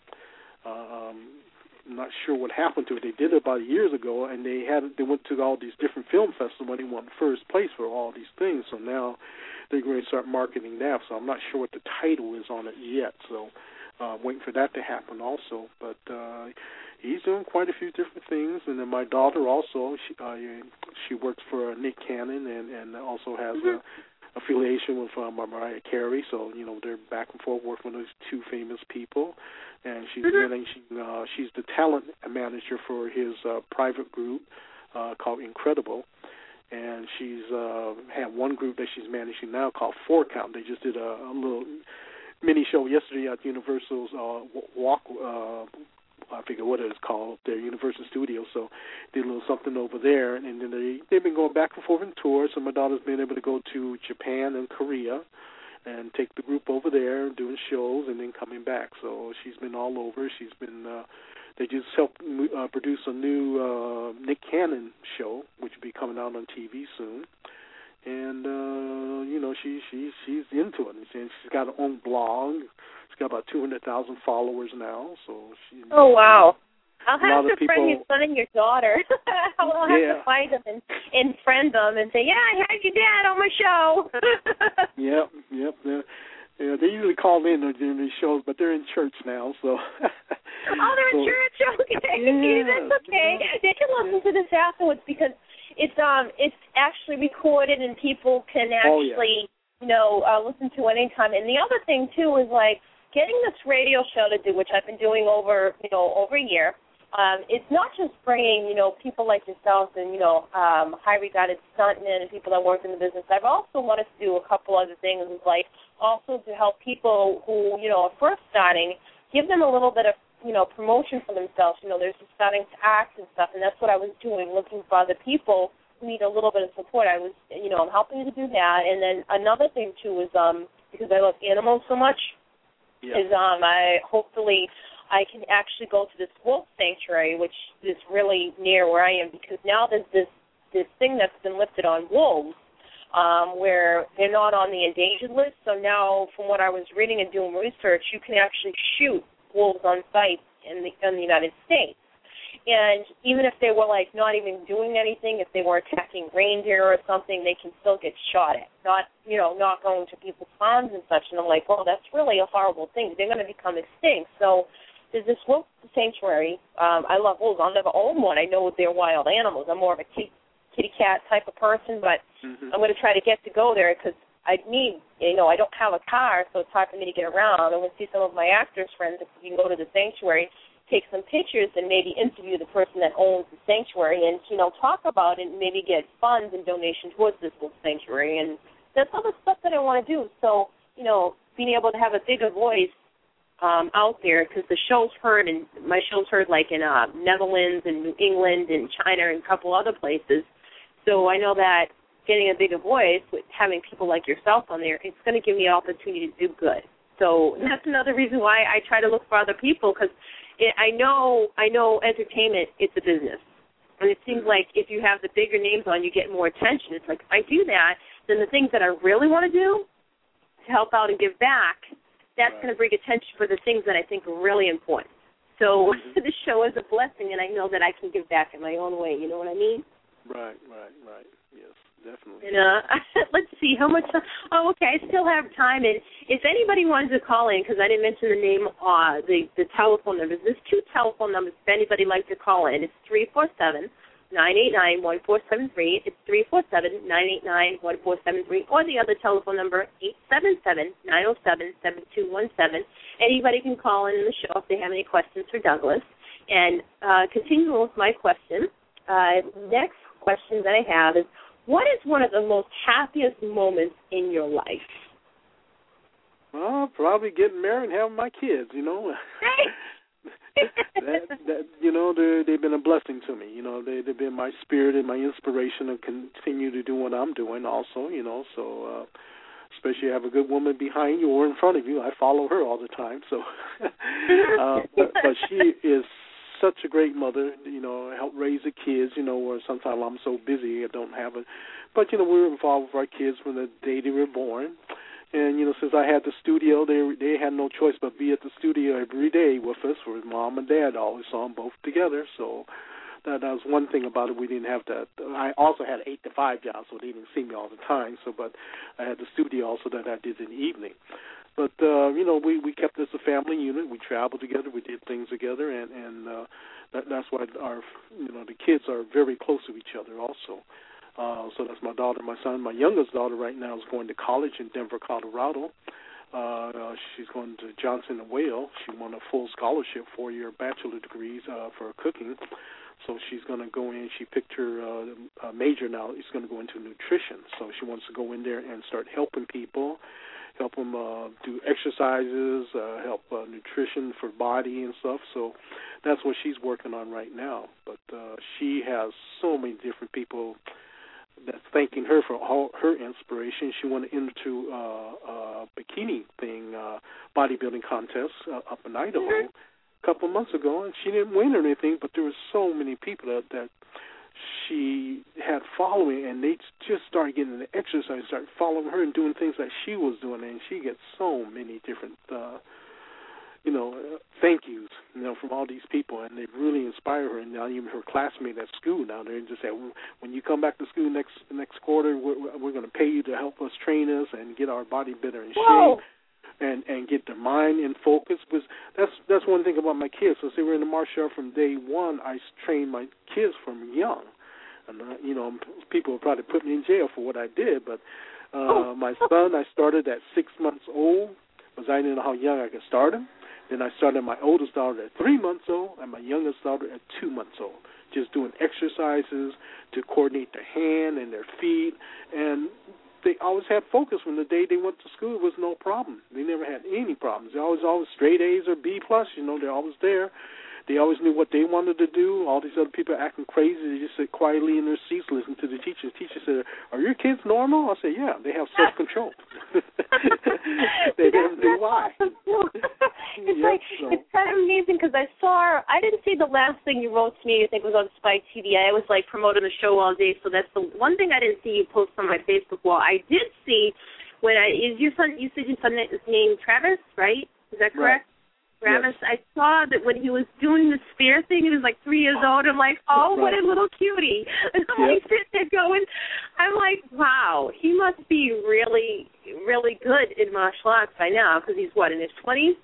I'm not sure what happened to it. They did it about years ago, and they went to all these different film festivals when they won first place for all these things. So now they're going to start marketing that. So I'm not sure what the title is on it yet. So waiting for that to happen also. But he's doing quite a few different things. And then my daughter also, she works for Nick Cannon and also has a affiliation with Mariah Carey. So, they're back and forth working with those two famous people. And she's she's the talent manager for his private group called Incredible. And she's had one group that she's managing now called 4 Count. They just did a little mini show yesterday at Universal's Walk. I forget what it is called, their Universal Studios. So they did a little something over there, and then they've been going back and forth in tours. So my daughter's been able to go to Japan and Korea and take the group over there, doing shows, and then coming back. So she's been all over. She's been. They just helped produce a new Nick Cannon show, which will be coming out on TV soon. And she's into it. And she's got her own blog. She's got about 200,000 followers now. So she. Oh wow! I'll have to friend your son and your daughter. I'll have to find them and friend them and say, I had your dad on my show. Yep. They usually call in during these shows, but they're in church now, so. They're in church. Okay, that's okay. They can listen to this afterwards because it's actually recorded and people can actually listen to it anytime. And the other thing too is like getting this radio show to do, which I've been doing over a year. It's not just bringing people like yourself and high regarded stuntmen and people that work in the business. I've also wanted to do a couple other things, like also to help people who are first starting, give them a little bit of promotion for themselves. They're just starting to act and stuff, and that's what I was doing, looking for other people who need a little bit of support. I was I'm helping to do that, and then another thing too is because I love animals so much, is hopefully I can actually go to this wolf sanctuary, which is really near where I am, because now there's this thing that's been lifted on wolves, where they're not on the endangered list. So now, from what I was reading and doing research, you can actually shoot wolves on site in the United States. And even if they were not even doing anything, if they were attacking reindeer or something, they can still get shot at. Not going to people's farms and such. And I'm like, well, that's really a horrible thing. They're going to become extinct. So there's this wolf sanctuary. I love wolves. I'll never own one. I know they're wild animals. I'm more of a kitty cat type of person, but I'm going to try to get to go there because I need, I don't have a car, so it's hard for me to get around. I'm going to see some of my actors' friends if we can go to the sanctuary, take some pictures, and maybe interview the person that owns the sanctuary and, talk about it and maybe get funds and donations towards this wolf sanctuary. And that's all the stuff that I want to do. So, being able to have a bigger voice out there, because the show's heard, and my show's heard in Netherlands and New England and China and a couple other places. So I know that getting a bigger voice, with having people like yourself on there, it's going to give me an opportunity to do good. So that's another reason why I try to look for other people, because I know entertainment, it's a business. And it seems like if you have the bigger names on, you get more attention. It's like, if I do that, then the things that I really want to do to help out and give back, that's going to bring attention for the things that I think are really important. So this show is a blessing, and I know that I can give back in my own way. You know what I mean? Right. Yes, definitely. And let's see how much. Okay, I still have time. And if anybody wanted to call in, because I didn't mention the name, the telephone numbers. There's 2 telephone numbers. If anybody would like to call in, it's 347-989-1473. It's 347-989-1473, or the other telephone number, 877-907-7217. Anybody can call in the show if they have any questions for Douglas. And continuing with my question, next question that I have is, what is one of the most happiest moments in your life? Well, probably getting married and having my kids, you know. They've been a blessing to me. You know, they've been my spirit and my inspiration to continue to do what I'm doing also, you know. So especially have a good woman behind you or in front of you. I follow her all the time. So but she is such a great mother, you know, help raise the kids, you know, where sometimes I'm so busy I don't have it. But, you know, we're involved with our kids from the day they were born. And, you know, since I had the studio, they had no choice but be at the studio every day with us, where Mom and Dad always saw them both together. So that was one thing about it. We didn't have that. I also had an 8-to-5 job, so they didn't see me all the time. So, but I had the studio also that I did in the evening. But, you know, we kept this a family unit. We traveled together. We did things together. And that's why the kids are very close to each other also. So that's my daughter, my son. My youngest daughter right now is going to college in Denver, Colorado. She's going to Johnson & Wales. She won a full scholarship, 4-year bachelor degrees for cooking. So she's going to go in. She picked her major now. She's going to go into nutrition. So she wants to go in there and start helping people, help them do exercises, help nutrition for body and stuff. So that's what she's working on right now. But she has so many different people that's thanking her for all her inspiration. She went into a bikini thing, bodybuilding contest up in Idaho a couple of months ago, and she didn't win or anything, but there were so many people that she had following, and they just started getting the exercise, started following her and doing things that she was doing, and she gets so many different thank yous, from all these people, and they really inspire her. And now even her classmate at school now, they just say, when you come back to school next quarter, we're going to pay you to help us train us and get our body better in shape and get the mind in focus. Because that's one thing about my kids. So they were in the martial art from day one. I trained my kids from young. And, people will probably put me in jail for what I did, but my son, I started at 6 months old, because I didn't know how young I could start him. Then I started my oldest daughter at 3 months old and my youngest daughter at 2 months old, just doing exercises to coordinate their hand and their feet. And they always had focus from the day they went to school. It was no problem. They never had any problems. They always straight A's or B+. They're always there. They always knew what they wanted to do. All these other people acting crazy. They just sit quietly in their seats listening to the teacher. The teacher said, "Are your kids normal?" I said, "Yeah, they have self-control." They didn't know why. It's kind of amazing because I didn't see the last thing you wrote to me. I think it was on Spike TV. I was promoting the show all day, so that's the one thing I didn't see you post on my Facebook wall. I did see is your son? You said your son is named Travis, right? Is that correct? Right. Travis, yes. I saw that when he was doing the spear thing, he was 3 years old. I'm like, oh, what a little cutie. And I'm sitting there going, I'm like, wow, he must be really, really good in martial arts by now, because he's, in his 20s?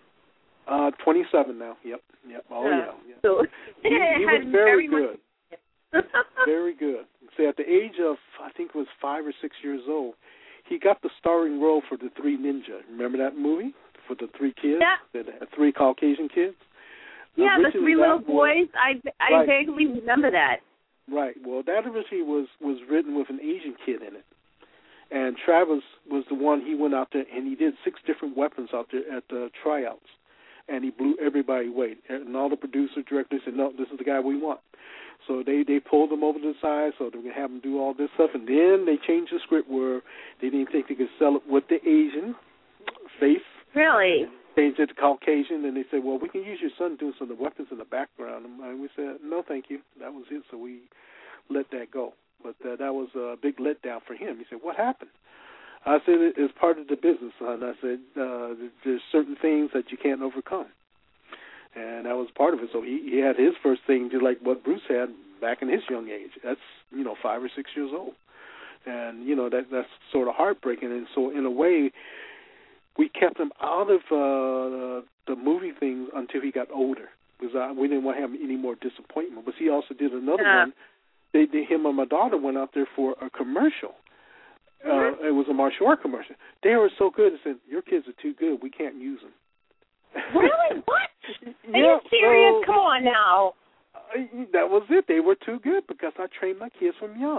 27 now, yep. Oh, yeah. So he was very good. Very good. See, at the age of, I think it was 5 or 6 years old, he got the starring role for The Three Ninja. Remember that movie? For the 3 kids, the 3 Caucasian kids. Yeah, the 3 little boys. I vaguely remember that. Right. Well, that originally was written with an Asian kid in it. And Travis was the one, he went out there and he did 6 different weapons out there at the tryouts. And he blew everybody away. And all the producer, directors said, no, this is the guy we want. So they pulled him over to the side so they could have him do all this stuff. And then they changed the script where they didn't think they could sell it with the Asian face. Really? Changed it to Caucasian, and they said, well, we can use your son doing some of the weapons in the background. And we said, no, thank you. That was it, so we let that go. But that was a big letdown for him. He said, what happened? I said, it's part of the business, son. I said, there's certain things that you can't overcome. And that was part of it. So he had his first thing, just like what Bruce had back in his young age. That's, 5 or 6 years old. And, that's sort of heartbreaking. And so in a way, we kept him out of the movie things until he got older, because we didn't want to have any more disappointment. But he also did another one. Him and my daughter went out there for a commercial. It was a martial art commercial. They were so good. They said, your kids are too good. We can't use them. Really? What? Are you serious? Come on now. That was it. They were too good because I trained my kids from young.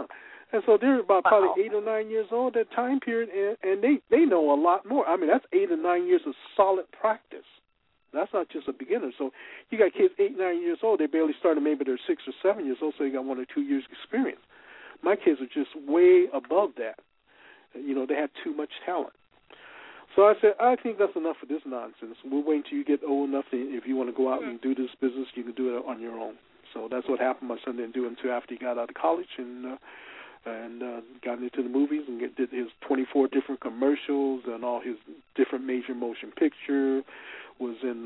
And so they're about probably 8 or 9 years old at that time period, and they know a lot more. I mean, that's 8 or 9 years of solid practice. That's not just a beginner. So you got kids 8, 9 years old. They barely started. Maybe they're 6 or 7 years old, so they got 1 or 2 years experience. My kids are just way above that. You know, they have too much talent. So I said, I think that's enough of this nonsense. We'll wait until you get old enough to, if you want to go out and do this business, you can do it on your own. So that's what happened. My son didn't do it until after he got out of college and got into the movies and did his 24 different commercials and all his different major motion picture, was in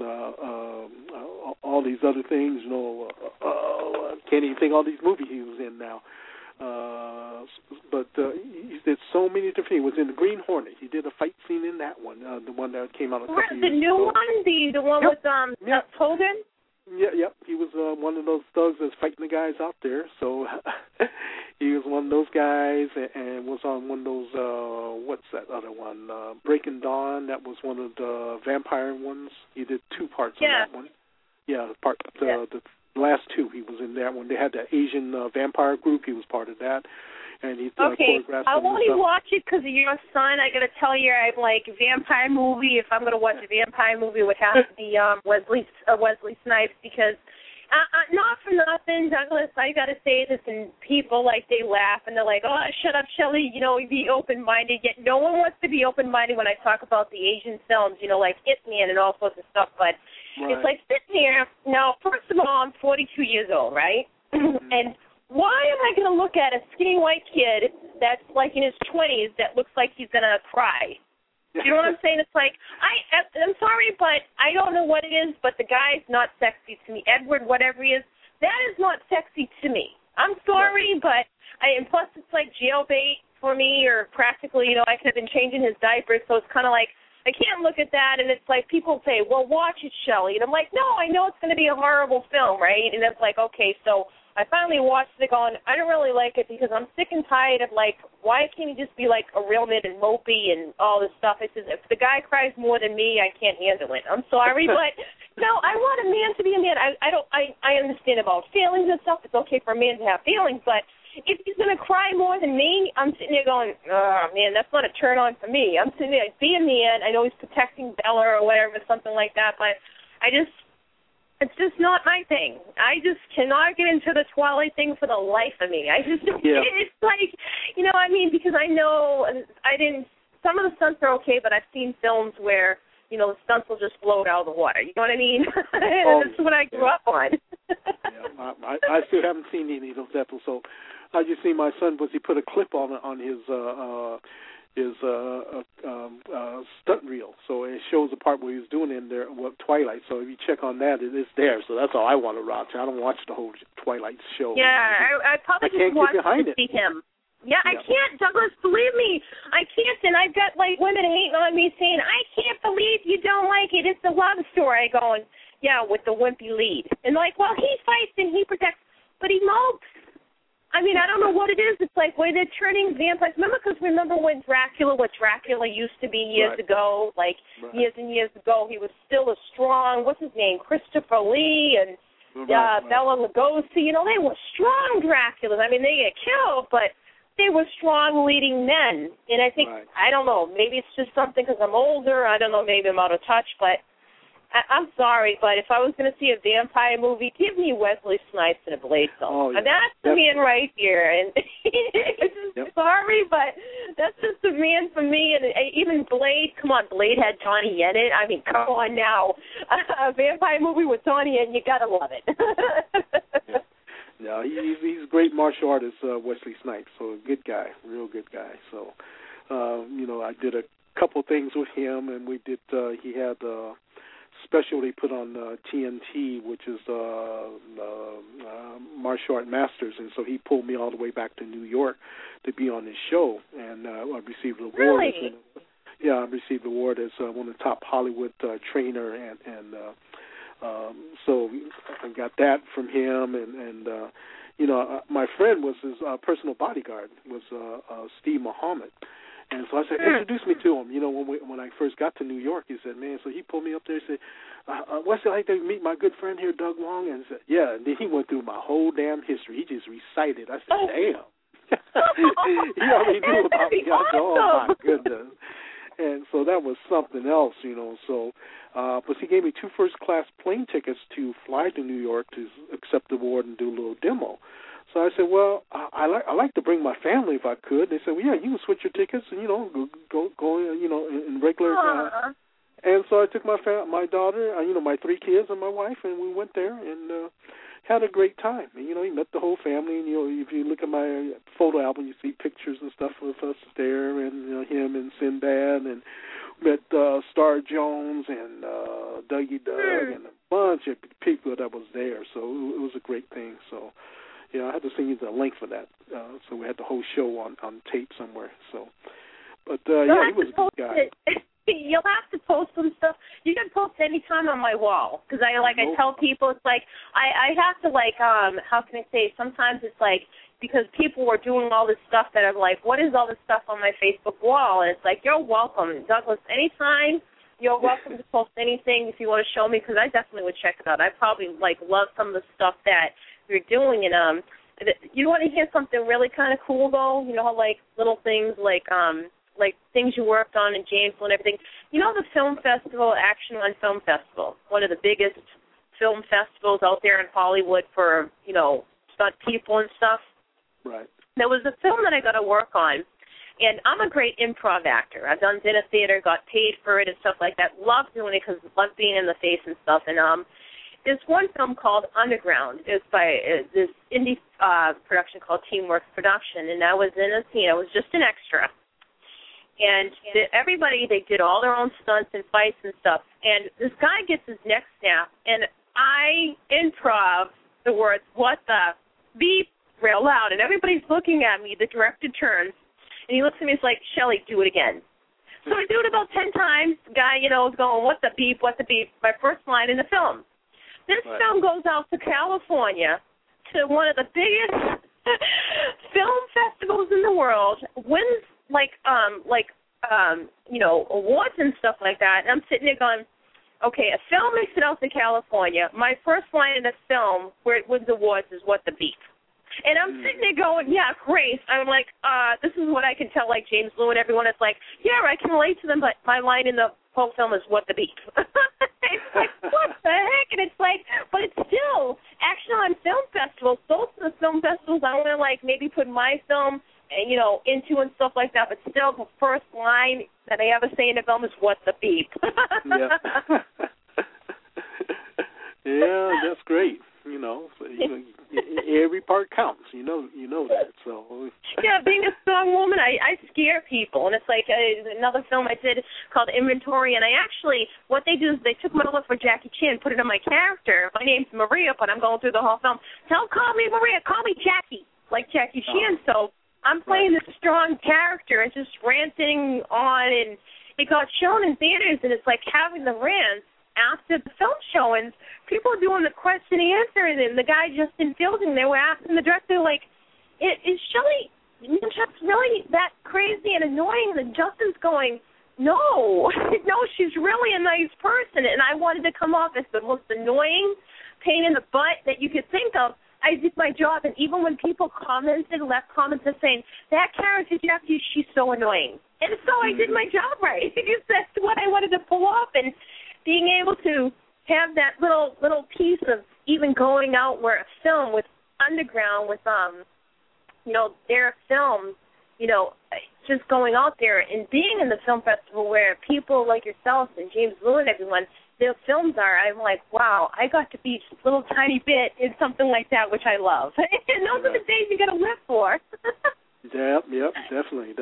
all these other things, you know, can't even think all these movies he was in now. But he did so many different things. He was in The Green Hornet. He did a fight scene in that one, the one that came out a couple years ago. The new one? The one with Hogan? Yeah. He was one of those thugs that's fighting the guys out there. So he was one of those guys and was on one of those, what's that other one? Breaking Dawn. That was one of the vampire ones. He did 2 parts of that one. Yeah, the last 2 he was in that one. They had the Asian vampire group. He was part of that. And he choreographed. I'll only watch it because of your son. I got to tell you, I'm like vampire movie. If I'm going to watch a vampire movie, it would have to be Wesley Snipes because not for nothing, Douglas. I got to say this, and people they laugh and they're like, "Oh, shut up, Shelley. You know, be open-minded." Yet no one wants to be open-minded when I talk about the Asian films. You know, like Ip Man and all sorts of stuff. But it's like sitting here now. First of all, I'm 42 years old, right? And why am I going to look at a skinny white kid that's like in his 20s that looks like he's going to cry? You know what I'm saying? It's like, I'm sorry, but I don't know what it is, but the guy's not sexy to me. Edward, whatever he is, that is not sexy to me. I'm sorry, but and plus it's like jailbait for me, or practically, you know, I could have been changing his diapers, so it's kind of like, I can't look at that, and it's like people say, well, watch it, Shelley. And I'm like, no, I know it's going to be a horrible film, right? And it's like, okay, so I finally watched it going, I don't really like it because I'm sick and tired of, like, why can't he just be, like, a real man and mopey and all this stuff? I says, if the guy cries more than me, I can't handle it. I'm sorry, but, no, I want a man to be a man. I understand about feelings and stuff. It's okay for a man to have feelings, but if he's going to cry more than me, I'm sitting there going, oh, man, that's not a turn-on for me. I'm sitting there, be a man. I know he's protecting Bella or whatever, something like that, but it's just not my thing. I just cannot get into the Twilight thing for the life of me. It's like, you know what I mean, because I know some of the stunts are okay, but I've seen films where, you know, the stunts will just float out of the water. You know what I mean? That's what I grew up on. I still haven't seen any of those episodes. I just see my son, he put a clip on his stunt reel, so it shows the part where he was doing in there with Twilight. So if you check on that, it is there. So that's all I want to watch. I don't watch the whole Twilight show. Yeah, I probably just watch to see him. Yeah, I can't, Douglas, believe me. I can't, and I've got, like, women hating on me saying, I can't believe you don't like it. It's a love story. Going, yeah, with the wimpy lead. And, like, well, he fights and he protects, but he mopes. I mean, I don't know what it is. It's like where they're turning vampires. Remember when what Dracula used to be years ago? Like, years and years ago, he was still a strong, what's his name, Christopher Lee and Bela Lugosi. You know, they were strong Draculas. I mean, they get killed, but they were strong leading men. And I think, I don't know, maybe it's just something because I'm older. I don't know, maybe I'm out of touch, but I'm sorry, but if I was going to see a vampire movie, give me Wesley Snipes and a Blade film. And that's the man right here. And sorry, but that's just the man for me. And even Blade, come on, Blade had Donnie in it. I mean, come on now. A vampire movie with Donnie in, you got to love it. Yeah, he's a great martial artist, Wesley Snipes. So a good guy, real good guy. So, you know, I did a couple things with him, and we did. He had special they put on TNT, which is Martial Art Masters, and so he pulled me all the way back to New York to be on his show, and I received an award. Really? I received an award as one of the top Hollywood trainer, and so I got that from him, and you know, my friend was his personal bodyguard, was Steve Muhammad. And so I said, introduce me to him. You know, when I first got to New York, he said, man, so he pulled me up there and said, Wesley, I'd like to meet my good friend here, Doug Wong. And I said, yeah. And then he went through my whole damn history. He just recited. I said, damn. He already knew about me. I said, oh, my goodness. And so that was something else, So, but he gave me 2 first-class plane tickets to fly to New York to accept the award and do a little demo. So I said, well, I like to bring my family if I could. They said, well, yeah, you can switch your tickets and go in regular. And so I took my daughter, my 3 kids and my wife, and we went there and had a great time. And, you met the whole family. And, if you look at my photo album, you see pictures and stuff with us there, and him and Sinbad, and met Star Jones and Dougie Doug and a bunch of people that was there. So it was a great thing. So, I had to send you the link for that. So we had the whole show on tape somewhere. So, but he was a good guy. You'll have to post some stuff. You can post anytime on my wall because I tell people it's like I have to how can I say? Sometimes it's like because people were doing all this stuff that I'm like, what is all this stuff on my Facebook wall? And it's like, you're welcome, Douglas. Anytime you're welcome to post anything if you want to show me because I definitely would check it out. I probably love some of the stuff that you're doing and you want to hear something really kind of cool though? How little things like things you worked on in Janesville and everything. The film festival, Action One Film Festival, one of the biggest film festivals out there in Hollywood for, stunt people and stuff. Right. There was a film that I got to work on, and I'm a great improv actor. I've done dinner theater, got paid for it and stuff like that. Love doing it because love being in the face and stuff. And there's one film called Underground. It's by this indie production called Teamworks Production, and I was in a scene. I was just an extra. And everybody, they did all their own stunts and fights and stuff. And this guy gets his neck snapped, and I improv the words, what the beep, real loud. And everybody's looking at me. The director turns, and he looks at me and he's like, Shelley, do it again. So I do it about 10 times. The guy, is going, what the beep, my first line in the film. This film goes out to California to one of the biggest film festivals in the world, wins awards and stuff like that. And I'm sitting there going, okay, a film makes it out to California. My first line in the film where it wins awards is what the beep. And I'm sitting there going, yeah, great. I'm like, this is what I can tell, James Blue and everyone. It's like, yeah, I can relate to them, but my line in the whole film is what the beep. It's like, what the heck? And it's like, but it's still, Action on Film Festival, both of the film festivals, I want to, maybe put my film into and stuff like that, but still the first line that I ever say in the film is what the beep. Yeah. Yeah, that's great. So, every part counts. You know that. So yeah, being a strong woman, I scare people, and it's like another film I did called Inventory, and I actually what they do is they took my look for Jackie Chan, put it on my character. My name's Maria, but I'm going through the whole film. Don't call me Maria, call me Jackie, like Jackie Chan. So I'm playing this strong character and just ranting on, and it got shown in theaters, and it's like having the rants after the film showings, people doing the question and answer, and the guy Justin Fielding, they were asking the director, is Shelley just really that crazy and annoying? And Justin's going, no, she's really a nice person, and I wanted to come off as the most annoying pain in the butt that you could think of. I did my job, and even when people left comments saying, that character, Jackie, she's so annoying. And so I did my job right, because that's what I wanted to pull off, and being able to have that little piece of even going out where a film with Underground, with, their film, just going out there and being in the film festival where people like yourself and James Blue and everyone, their films are, I'm like, wow, I got to be just a little tiny bit in something like that, which I love. And those are the days you got to live for. Yep, definitely.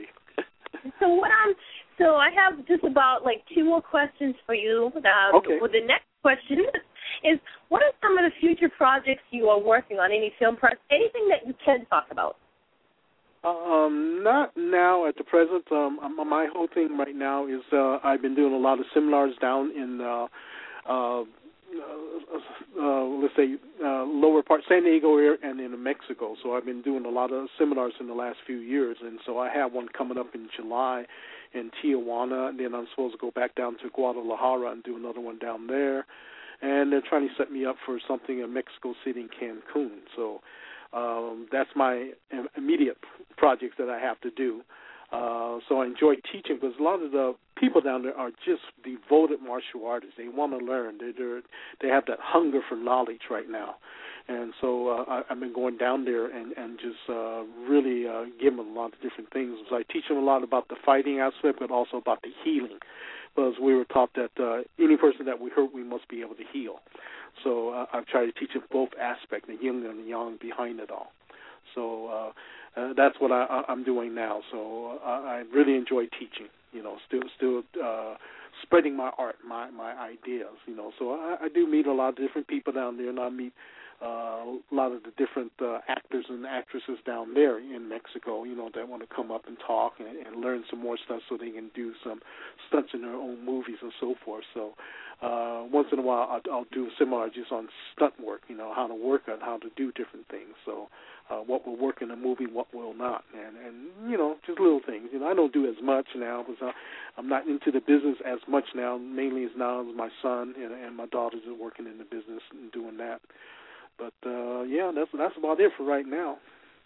So I have just about 2 more questions for you. Okay. Well, the next question is, what are some of the future projects you are working on? Any film projects? Anything that you can talk about? Not now at the present. My whole thing right now is I've been doing a lot of seminars down in let's say lower part San Diego area and in Mexico. So I've been doing a lot of seminars in the last few years, and so I have one coming up in July in Tijuana, and then I'm supposed to go back down to Guadalajara and do another one down there. And they're trying to set me up for something in Mexico City and Cancun. So that's my immediate projects that I have to do. So I enjoy teaching because a lot of the people down there are just devoted martial artists. They want to learn. They have that hunger for knowledge right now. And so I've been going down there and just really giving them a lot of different things. So I teach them a lot about the fighting aspect, but also about the healing. Because we were taught that any person that we hurt, we must be able to heal. So I've tried to teach them both aspects, the yin and the yang behind it all. So that's what I'm doing now. So I really enjoy teaching. Still spreading my art, my ideas. So I do meet a lot of different people down there, and I meet a lot of the different actors and actresses down there in Mexico. That want to come up and talk and learn some more stuff, so they can do some stunts in their own movies and so forth. So once in a while, I'll do a seminar just on stunt work. How to work on how to do different things. So. What will work in a movie, what will not, and just little things. I don't do as much now because I'm not into the business as much now. Mainly as now as my son and my daughters are working in the business and doing that. But that's about it for right now.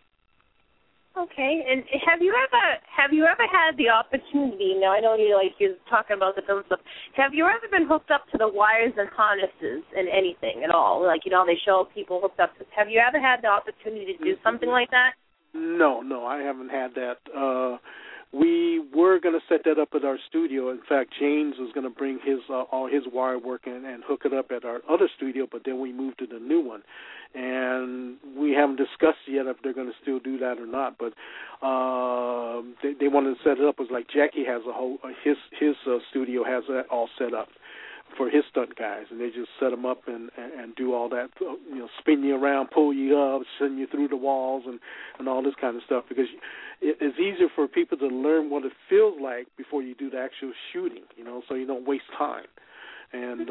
Okay, and have you ever had the opportunity? Now I know you're talking about the film stuff. Have you ever been hooked up to the wires and harnesses in anything at all? They show people hooked up. Have you ever had the opportunity to do something like that? No, I haven't had that. We were going to set that up at our studio. In fact, James was going to bring his all his wire work and hook it up at our other studio, but then we moved to the new one. And we haven't discussed yet if they're going to still do that or not. But they wanted to set it up. It was like Jackie has his studio has that all set up for his stunt guys, and they just set them up and do all that, spin you around, pull you up, send you through the walls, and all this kind of stuff, because it's easier for people to learn what it feels like before you do the actual shooting, so you don't waste time. And,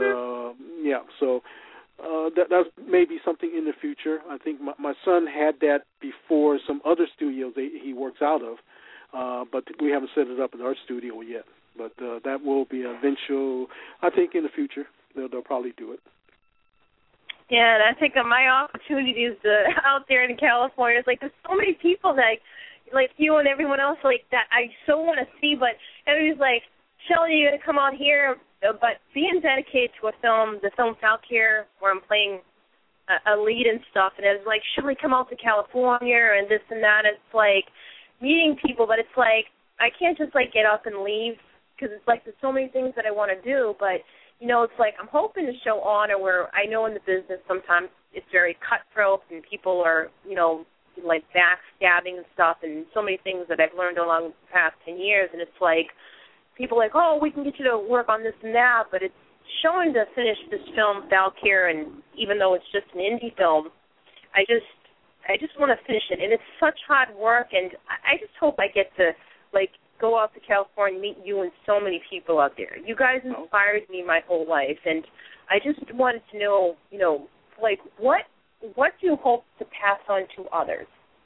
so that's maybe something in the future. I think my son had that before some other studios he works out of, but we haven't set it up in our studio yet. But that will be eventual. I think in the future they'll probably do it. Yeah, and I think my opportunities out there in California, there's so many people that, like you and everyone else, that I so want to see, but everybody's like, Shelly, you're going to come out here, but being dedicated to the film Valkyr, where I'm playing a lead and stuff, and it's like, Shelly, come out to California and this and that. It's like meeting people, but it's like I can't just get up and leave. Because it's there's so many things that I want to do, but, it's I'm hoping to show honor where I know in the business sometimes it's very cutthroat and people are, backstabbing and stuff, and so many things that I've learned along the past 10 years, and it's people oh, we can get you to work on this and that, but it's showing to finish this film, Valkyr, and even though it's just an indie film, I just want to finish it, and it's such hard work, and I just hope I get to, go out to California, meet you and so many people out there. You guys inspired me my whole life, and I just wanted to know, what do you hope to pass on to others?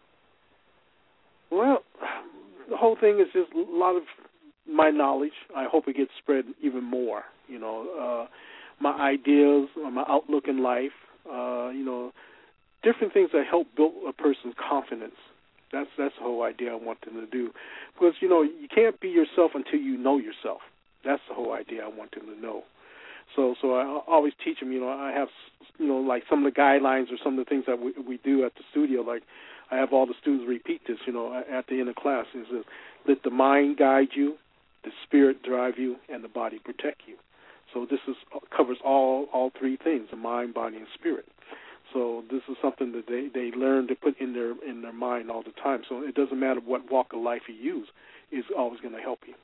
Well, the whole thing is just a lot of my knowledge. I hope it gets spread even more. My ideas, my outlook in life. Different things that help build a person's confidence. That's the whole idea I want them to do. Because, you can't be yourself until you know yourself. That's the whole idea I want them to know. So I always teach them, I have, some of the guidelines or some of the things that we do at the studio. I have all the students repeat this, at the end of class. It says, let the mind guide you, the spirit drive you, and the body protect you. So this covers all three things, the mind, body, and spirit. So this is something that they learn to put in their mind all the time. So it doesn't matter what walk of life you use, it's always going to help you.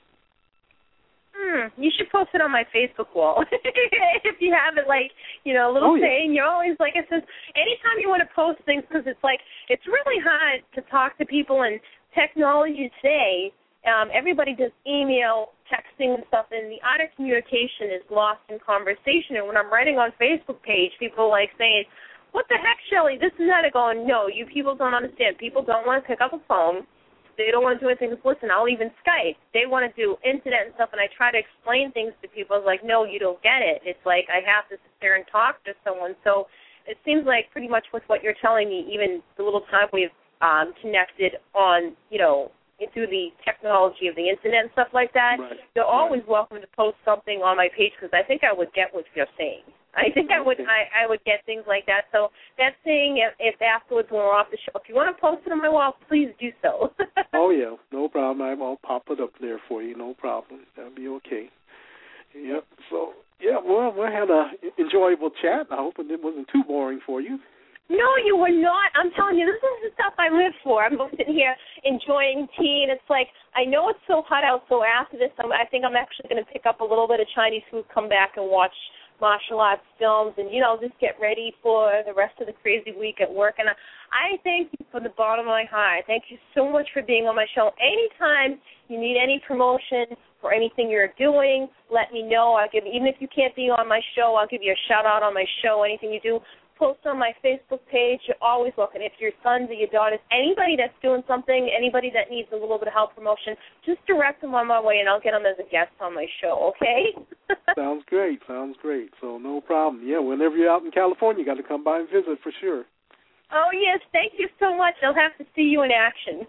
You should post it on my Facebook wall if you have it, a little saying. You're always, it says, anytime you want to post things, because it's really hard to talk to people, and technology today, everybody does email, texting and stuff, and the art of communication is lost in conversation. And when I'm writing on Facebook page, people saying, what the heck, Shelly, this and that. I go, no, you people don't understand. People don't want to pick up a phone. They don't want to do anything. Listen, I'll even Skype. They want to do internet and stuff, and I try to explain things to people. It's no, you don't get it. It's I have to sit there and talk to someone. So it seems like pretty much with what you're telling me, even the little time we've connected on, through the technology of the internet and stuff like that, right. You're always welcome to post something on my page because I think I would get what you're saying. I think I would get things like that. So that's saying if afterwards when we're off the show, if you want to post it on my wall, please do so. Oh, yeah, no problem. I'll pop it up there for you, no problem. That'll be okay. Yep. So, yeah, well, we had an enjoyable chat. I hope it wasn't too boring for you. No, you were not. I'm telling you, this is the stuff I live for. I'm sitting here enjoying tea, and it's like, I know it's so hot out, so after this, I think I'm actually going to pick up a little bit of Chinese food, come back and watch martial arts films, and, just get ready for the rest of the crazy week at work. And I thank you from the bottom of my heart. Thank you so much for being on my show. Anytime you need any promotion for anything you're doing, let me know. Even if you can't be on my show, I'll give you a shout-out on my show, anything you do. Post on my Facebook page. You're always welcome. If your sons or your daughters, anybody that's doing something, anybody that needs a little bit of help promotion, just direct them on my way, and I'll get them as a guest on my show, okay? Sounds great. So no problem. Yeah, whenever you're out in California, you got to come by and visit for sure. Oh, yes. Thank you so much. I'll have to see you in action.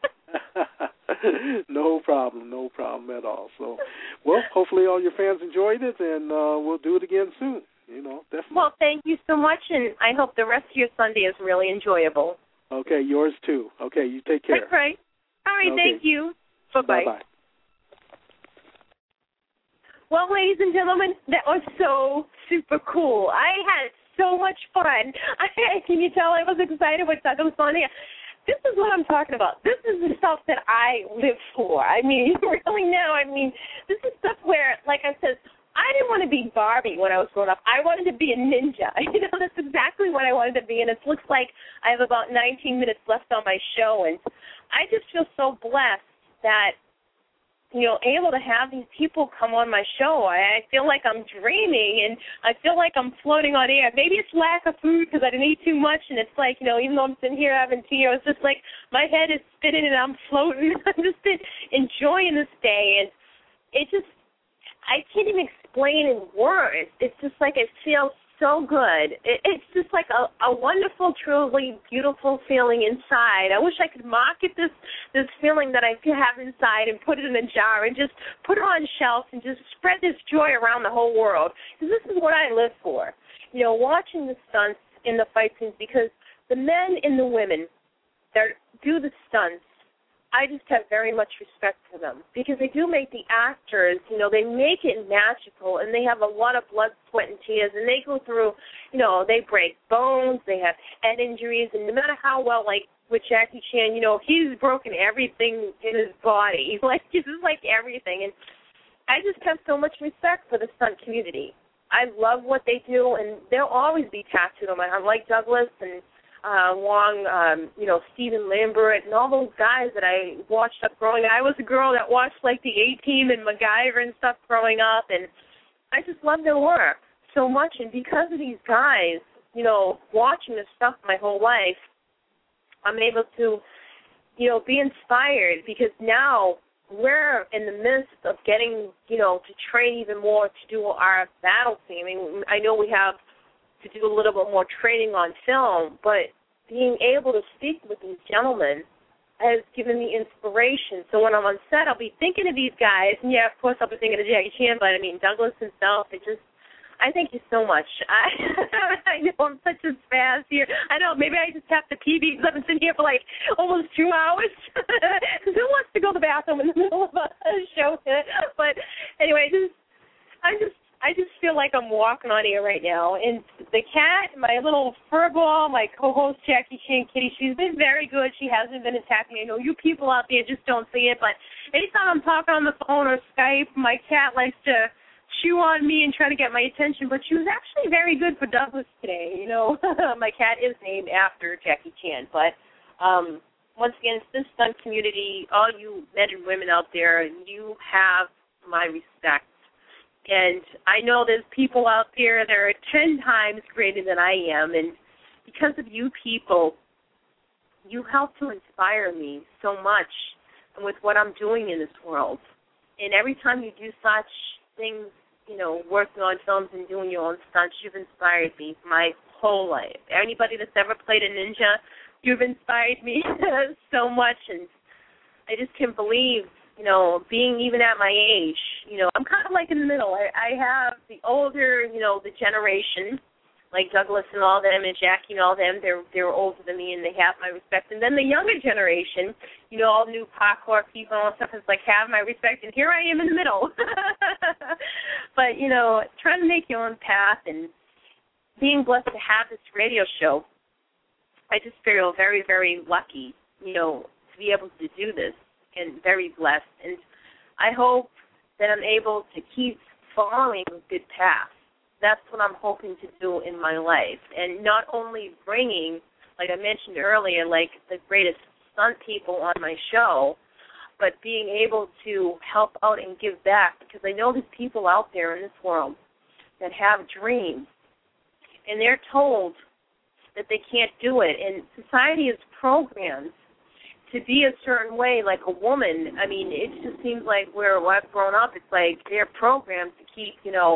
No problem at all. So, well, hopefully all your fans enjoyed it, and we'll do it again soon. Definitely. Well, thank you so much, and I hope the rest of your Sunday is really enjoyable. Okay, yours too. Okay, you take care. That's right. All right, okay. Thank you. Bye-bye. Bye-bye. Well, ladies and gentlemen, that was so super cool. I had so much fun. Can you tell I was excited with Douglas on here? This is what I'm talking about. This is the stuff that I live for. I mean, you really know. I mean, this is stuff where, like I said, I didn't want to be Barbie when I was growing up. I wanted to be a ninja. That's exactly what I wanted to be. And it looks like I have about 19 minutes left on my show. And I just feel so blessed that, able to have these people come on my show. I feel like I'm dreaming, and I feel like I'm floating on air. Maybe it's lack of food because I didn't eat too much, and it's like, even though I'm sitting here having tea, it's just like my head is spinning and I'm floating. I'm just enjoying this day. And it just, I can't even explain in words. It's just like it feels so good. It's just like a wonderful, truly beautiful feeling inside. I wish I could market this feeling that I have inside and put it in a jar and just put it on shelves and just spread this joy around the whole world. Because this is what I live for. Watching the stunts in the fight scenes, because the men and the women that do the stunts, I just have very much respect for them because they do make the actors, they make it magical, and they have a lot of blood, sweat, and tears, and they go through, they break bones, they have head injuries, and no matter how well, like with Jackie Chan, he's broken everything in his body. This is like everything, and I just have so much respect for the stunt community. I love what they do, and they'll always be tattooed on my arm, like Douglas and Wong, Stephen Lambert, and all those guys that I watched up growing up. I was a girl that watched, like, the A-Team and MacGyver and stuff growing up, and I just love their work so much. And because of these guys, watching this stuff my whole life, I'm able to, be inspired because now we're in the midst of getting, to train even more to do our battle scene. I mean, I know we have to do a little bit more training on film, but being able to speak with these gentlemen has given me inspiration. So when I'm on set, I'll be thinking of these guys, and yeah, of course I'll be thinking of Jackie Chan, but I mean, Douglas himself, I thank you so much. I know I'm such a spaz here. I know, maybe I just have to pee because I've been sitting here for like almost 2 hours. Who wants to go to the bathroom in the middle of a show? But anyway, I just feel like I'm walking on air right now. And the cat, my little furball, my co-host Jackie Chan Kitty, she's been very good. She hasn't been attacking me. I know you people out there just don't see it, but anytime I'm talking on the phone or Skype, my cat likes to chew on me and try to get my attention. But she was actually very good for Douglas today. My cat is named after Jackie Chan. But once again, it's this stunt community, all you men and women out there, you have my respect. And I know there's people out there that are 10 times greater than I am, and because of you people, you help to inspire me so much with what I'm doing in this world. And every time you do such things, working on films and doing your own stunts. You've inspired me my whole life. Anybody that's ever played a ninja, you've inspired me so much, and I just can't believe, being even at my age, I'm kind of like in the middle. I have the older, the generation, like Douglas and all them and Jackie and all them, they're older than me and they have my respect. And then the younger generation, all new parkour people and all stuff is like have my respect. And here I am in the middle. But, trying to make your own path and being blessed to have this radio show, I just feel very, very lucky, to be able to do this and very blessed. And I hope that I'm able to keep following a good path. That's what I'm hoping to do in my life. And not only bringing, like I mentioned earlier, like the greatest stunt people on my show, but being able to help out and give back, because I know there's people out there in this world that have dreams, and they're told that they can't do it. And society is programmed to be a certain way, like a woman. I mean, it just seems like where I've grown up, it's like they're programmed to keep,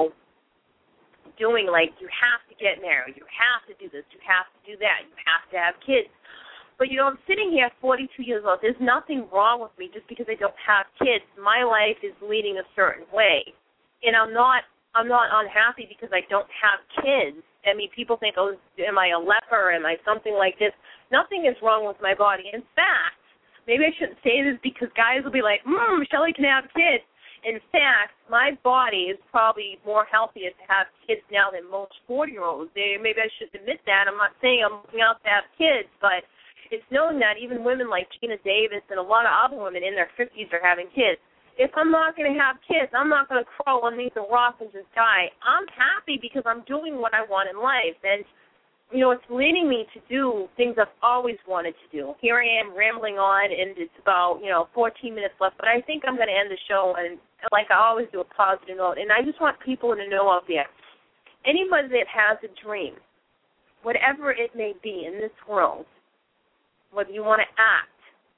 doing like you have to get married, you have to do this, you have to do that, you have to have kids. But, I'm sitting here at 42 years old. There's nothing wrong with me just because I don't have kids. My life is leading a certain way. And I'm not unhappy because I don't have kids. I mean, people think, oh, am I a leper? Am I something like this? Nothing is wrong with my body. In fact, maybe I shouldn't say this because guys will be like, Shelley can have kids. In fact, my body is probably more healthier to have kids now than most 40-year-olds. Maybe I should admit that. I'm not saying I'm looking out to have kids, but it's known that even women like Gina Davis and a lot of other women in their 50s are having kids. If I'm not going to have kids, I'm not going to crawl underneath a rock and just die. I'm happy because I'm doing what I want in life. And, it's leading me to do things I've always wanted to do. Here I am rambling on, and it's about, 14 minutes left. But I think I'm going to end the show, and like I always do, a positive note. And I just want people to know out there, anybody that has a dream, whatever it may be in this world, whether you want to act,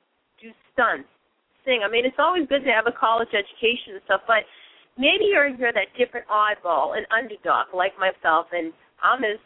do stunts, sing. I mean, it's always good to have a college education and stuff, but maybe you're that different oddball, an underdog like myself, and I'm as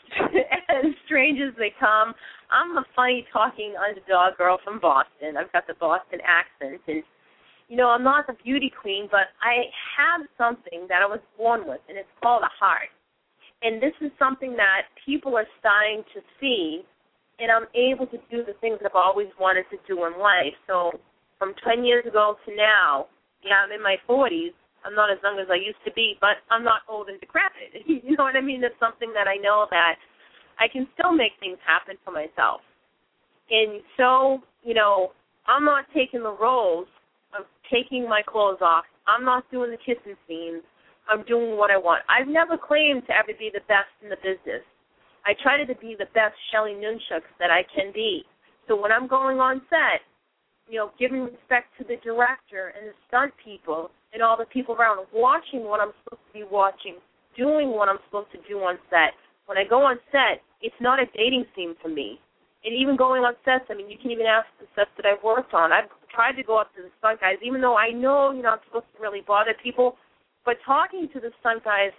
strange as they come. I'm a funny talking underdog girl from Boston. I've got the Boston accent, and I'm not the beauty queen, but I have something that I was born with, and it's called a heart. And this is something that people are starting to see, and I'm able to do the things I've always wanted to do in life. So from 10 years ago to now, I'm in my 40s. I'm not as young as I used to be, but I'm not old and decrepit. You know what I mean? That's something that I know that I can still make things happen for myself. And so, I'm not taking the roles of taking my clothes off. I'm not doing the kissing scenes. I'm doing what I want. I've never claimed to ever be the best in the business. I try to be the best Shelley Nunchucks that I can be. So when I'm going on set, giving respect to the director and the stunt people and all the people around, watching what I'm supposed to be watching, doing what I'm supposed to do on set. When I go on set, it's not a dating scene for me. And even going on sets, I mean, you can even ask the sets that I've worked on. I've tried to go up to the stunt guys, even though I know, I'm supposed to really bother people, but talking to the stunt guys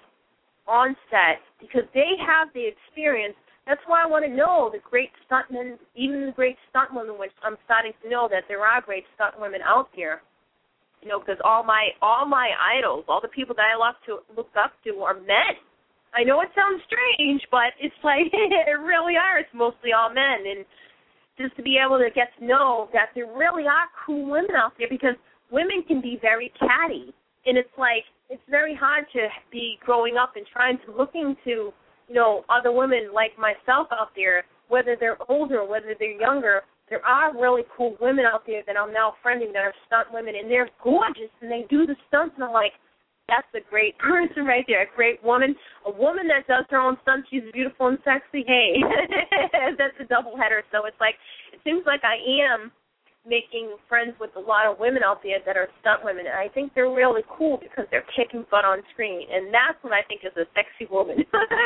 on set, because they have the experience. That's why I want to know the great stuntmen, even the great stunt women, which I'm starting to know that there are great stunt women out there. Because all my idols, all the people that I look up to are men. I know it sounds strange, but it's like it really are. It's mostly all men, and just to be able to get to know that there really are cool women out there, because women can be very catty, and it's like it's very hard to be growing up and trying to look into other women like myself out there, whether they're older, whether they're younger. There are really cool women out there that I'm now friending that are stunt women, and they're gorgeous, and they do the stunts, and I'm like, that's a great person right there, a great woman. A woman that does her own stunts, she's beautiful and sexy. Hey, that's a double header. So it's like, it seems like I am making friends with a lot of women out there that are stunt women, and I think they're really cool because they're kicking butt on screen, and that's what I think is a sexy woman.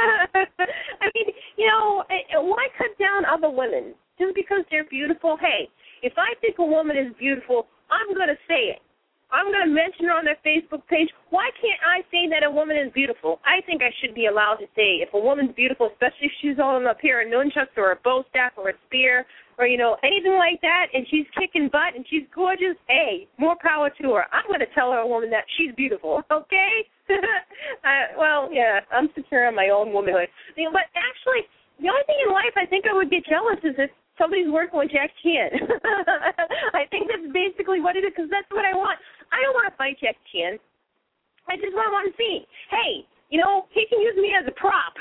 I mean, why cut down other women just because they're beautiful? Hey, if I think a woman is beautiful, I'm going to say it. I'm going to mention her on their Facebook page. Why can't I say that a woman is beautiful? I think I should be allowed to say if a woman's beautiful, especially if she's holding up here a nunchucks or a bow staff or a spear or, anything like that, and she's kicking butt and she's gorgeous, hey, more power to her. I'm going to tell her a woman that she's beautiful, okay? I'm secure in my own womanhood. But actually, the only thing in life I think I would get jealous is if somebody's working with Jackie Chan. I think that's basically what it is, because that's what I want. I don't want to fight Jackie Chan. I just want to see, hey, he can use me as a prop.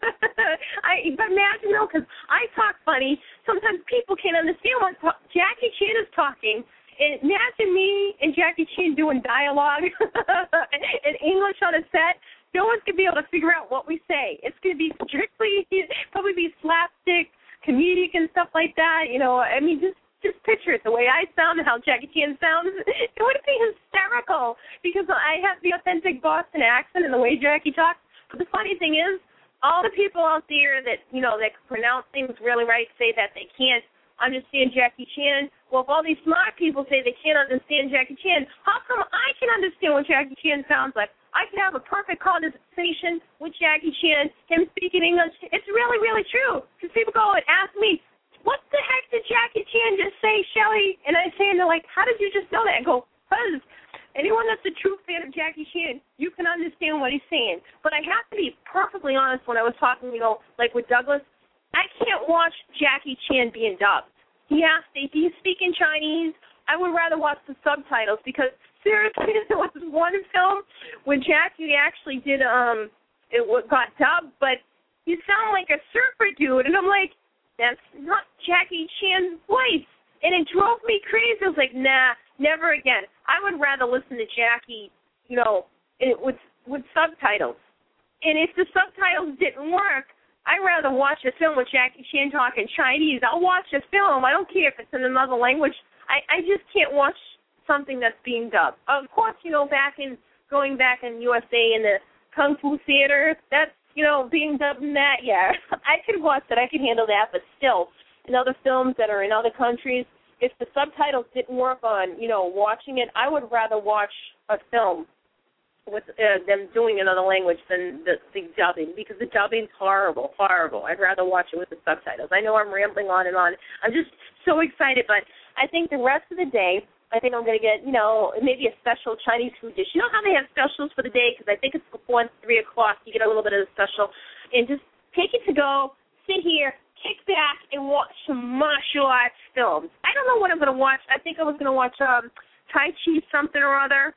But imagine, because I talk funny. Sometimes people can't understand what Jackie Chan is talking. And imagine me and Jackie Chan doing dialogue in English on a set. No one's going to be able to figure out what we say. It's going to be strictly, probably be slapstick, comedic and stuff like that. Just picture it, the way I sound and how Jackie Chan sounds. It would be hysterical because I have the authentic Boston accent and the way Jackie talks. But the funny thing is, all the people out there that, that can pronounce things really right say that they can't understand Jackie Chan. Well, if all these smart people say they can't understand Jackie Chan, how come I can understand what Jackie Chan sounds like? I can have a perfect conversation with Jackie Chan, him speaking English. It's really, really true. Because people go and ask me, what the heck did Jackie Chan just say, Shelley? And I say, and they're like, how did you just know that? I go, because anyone that's a true fan of Jackie Chan, you can understand what he's saying. But I have to be perfectly honest when I was talking, like with Douglas, I can't watch Jackie Chan being dubbed. If he's speaking Chinese, I would rather watch the subtitles because seriously, there was one film when Jackie actually did, it got dubbed, but you sound like a surfer dude. And I'm like, that's not Jackie Chan's voice. And it drove me crazy. I was like, nah, never again. I would rather listen to Jackie, with subtitles. And if the subtitles didn't work, I'd rather watch a film with Jackie Chan talking Chinese. I'll watch a film. I don't care if it's in another language. I just can't watch something that's being dubbed. Of course, going back in USA in the Kung Fu theater, that's, being dubbed in that, yeah. I could watch that. I could handle that. But still, in other films that are in other countries, if the subtitles didn't work on, watching it, I would rather watch a film with them doing another language than the dubbing, because the dubbing's horrible. I'd rather watch it with the subtitles. I know I'm rambling on and on. I'm just so excited, but I think the rest of the day, I think I'm going to get, maybe a special Chinese food dish. You know how they have specials for the day? Because I think it's before 3 o'clock. You get a little bit of the special. And just take it to go, sit here, kick back, and watch some martial arts films. I don't know what I'm going to watch. I think I was going to watch Tai Chi something or other.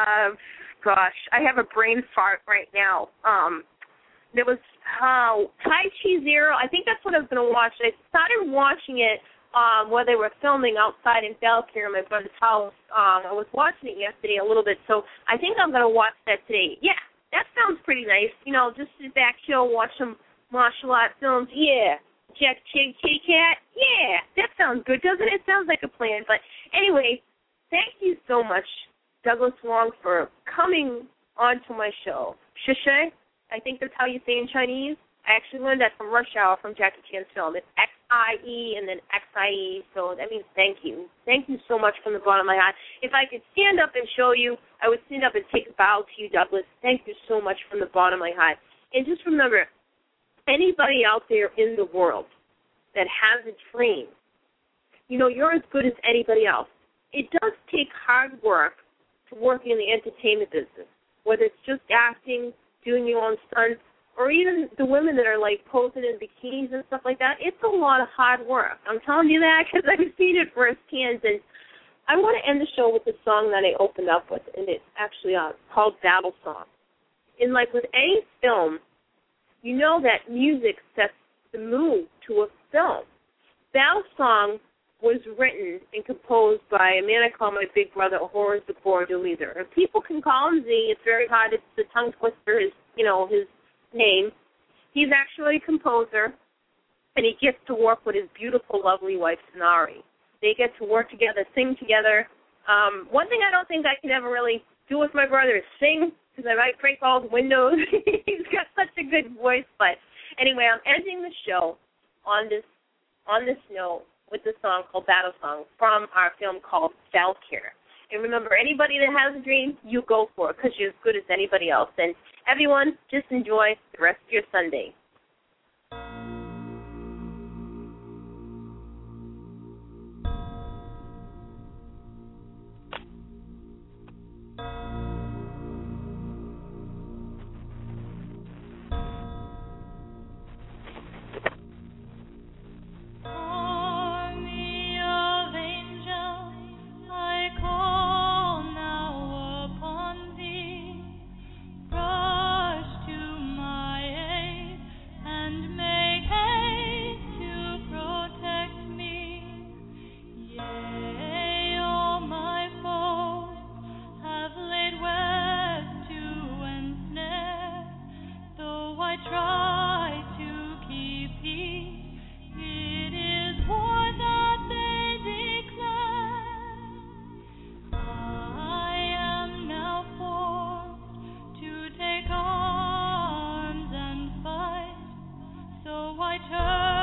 Gosh, I have a brain fart right now. There was Tai Chi Zero. I think that's what I was going to watch. I started watching it where they were filming outside in Valkyrie, my brother's house. I was watching it yesterday a little bit, so I think I'm going to watch that today. Yeah, that sounds pretty nice. Just sit back, chill, watch some martial arts films. Yeah. Jack Chick Cat. Yeah, that sounds good, doesn't it? It sounds like a plan. But anyway, thank you so much, Douglas Wong, for coming onto my show. Shishay, I think that's how you say in Chinese. I actually learned that from Rush Hour from Jackie Chan's film. It's X-I-E and then X-I-E, so that means thank you. Thank you so much from the bottom of my heart. If I could stand up and show you, I would stand up and take a bow to you, Douglas. Thank you so much from the bottom of my heart. And just remember, anybody out there in the world that has a dream, you're as good as anybody else. It does take hard work to work in the entertainment business, whether it's just acting, doing your own stunts, or even the women that are, posing in bikinis and stuff like that. It's a lot of hard work. I'm telling you that because I've seen it firsthand. And I want to end the show with the song that I opened up with, and it's actually called Battle Song. And, with any film, you know that music sets the mood to a film. Battle Song was written and composed by a man I call my big brother, Horace the Cordoleaser. People can call him Z. It's very hard. It's the tongue twister, his name. He's actually a composer, and he gets to work with his beautiful, lovely wife, Sonari. They get to work together, sing together. One thing I don't think I can ever really do with my brother is sing, because I might break all the windows. He's got such a good voice. But anyway, I'm ending the show on this note with the song called Battle Song from our film called Valkyrie. And remember, anybody that has a dream, you go for it because you're as good as anybody else. And everyone, just enjoy the rest of your Sunday. I turn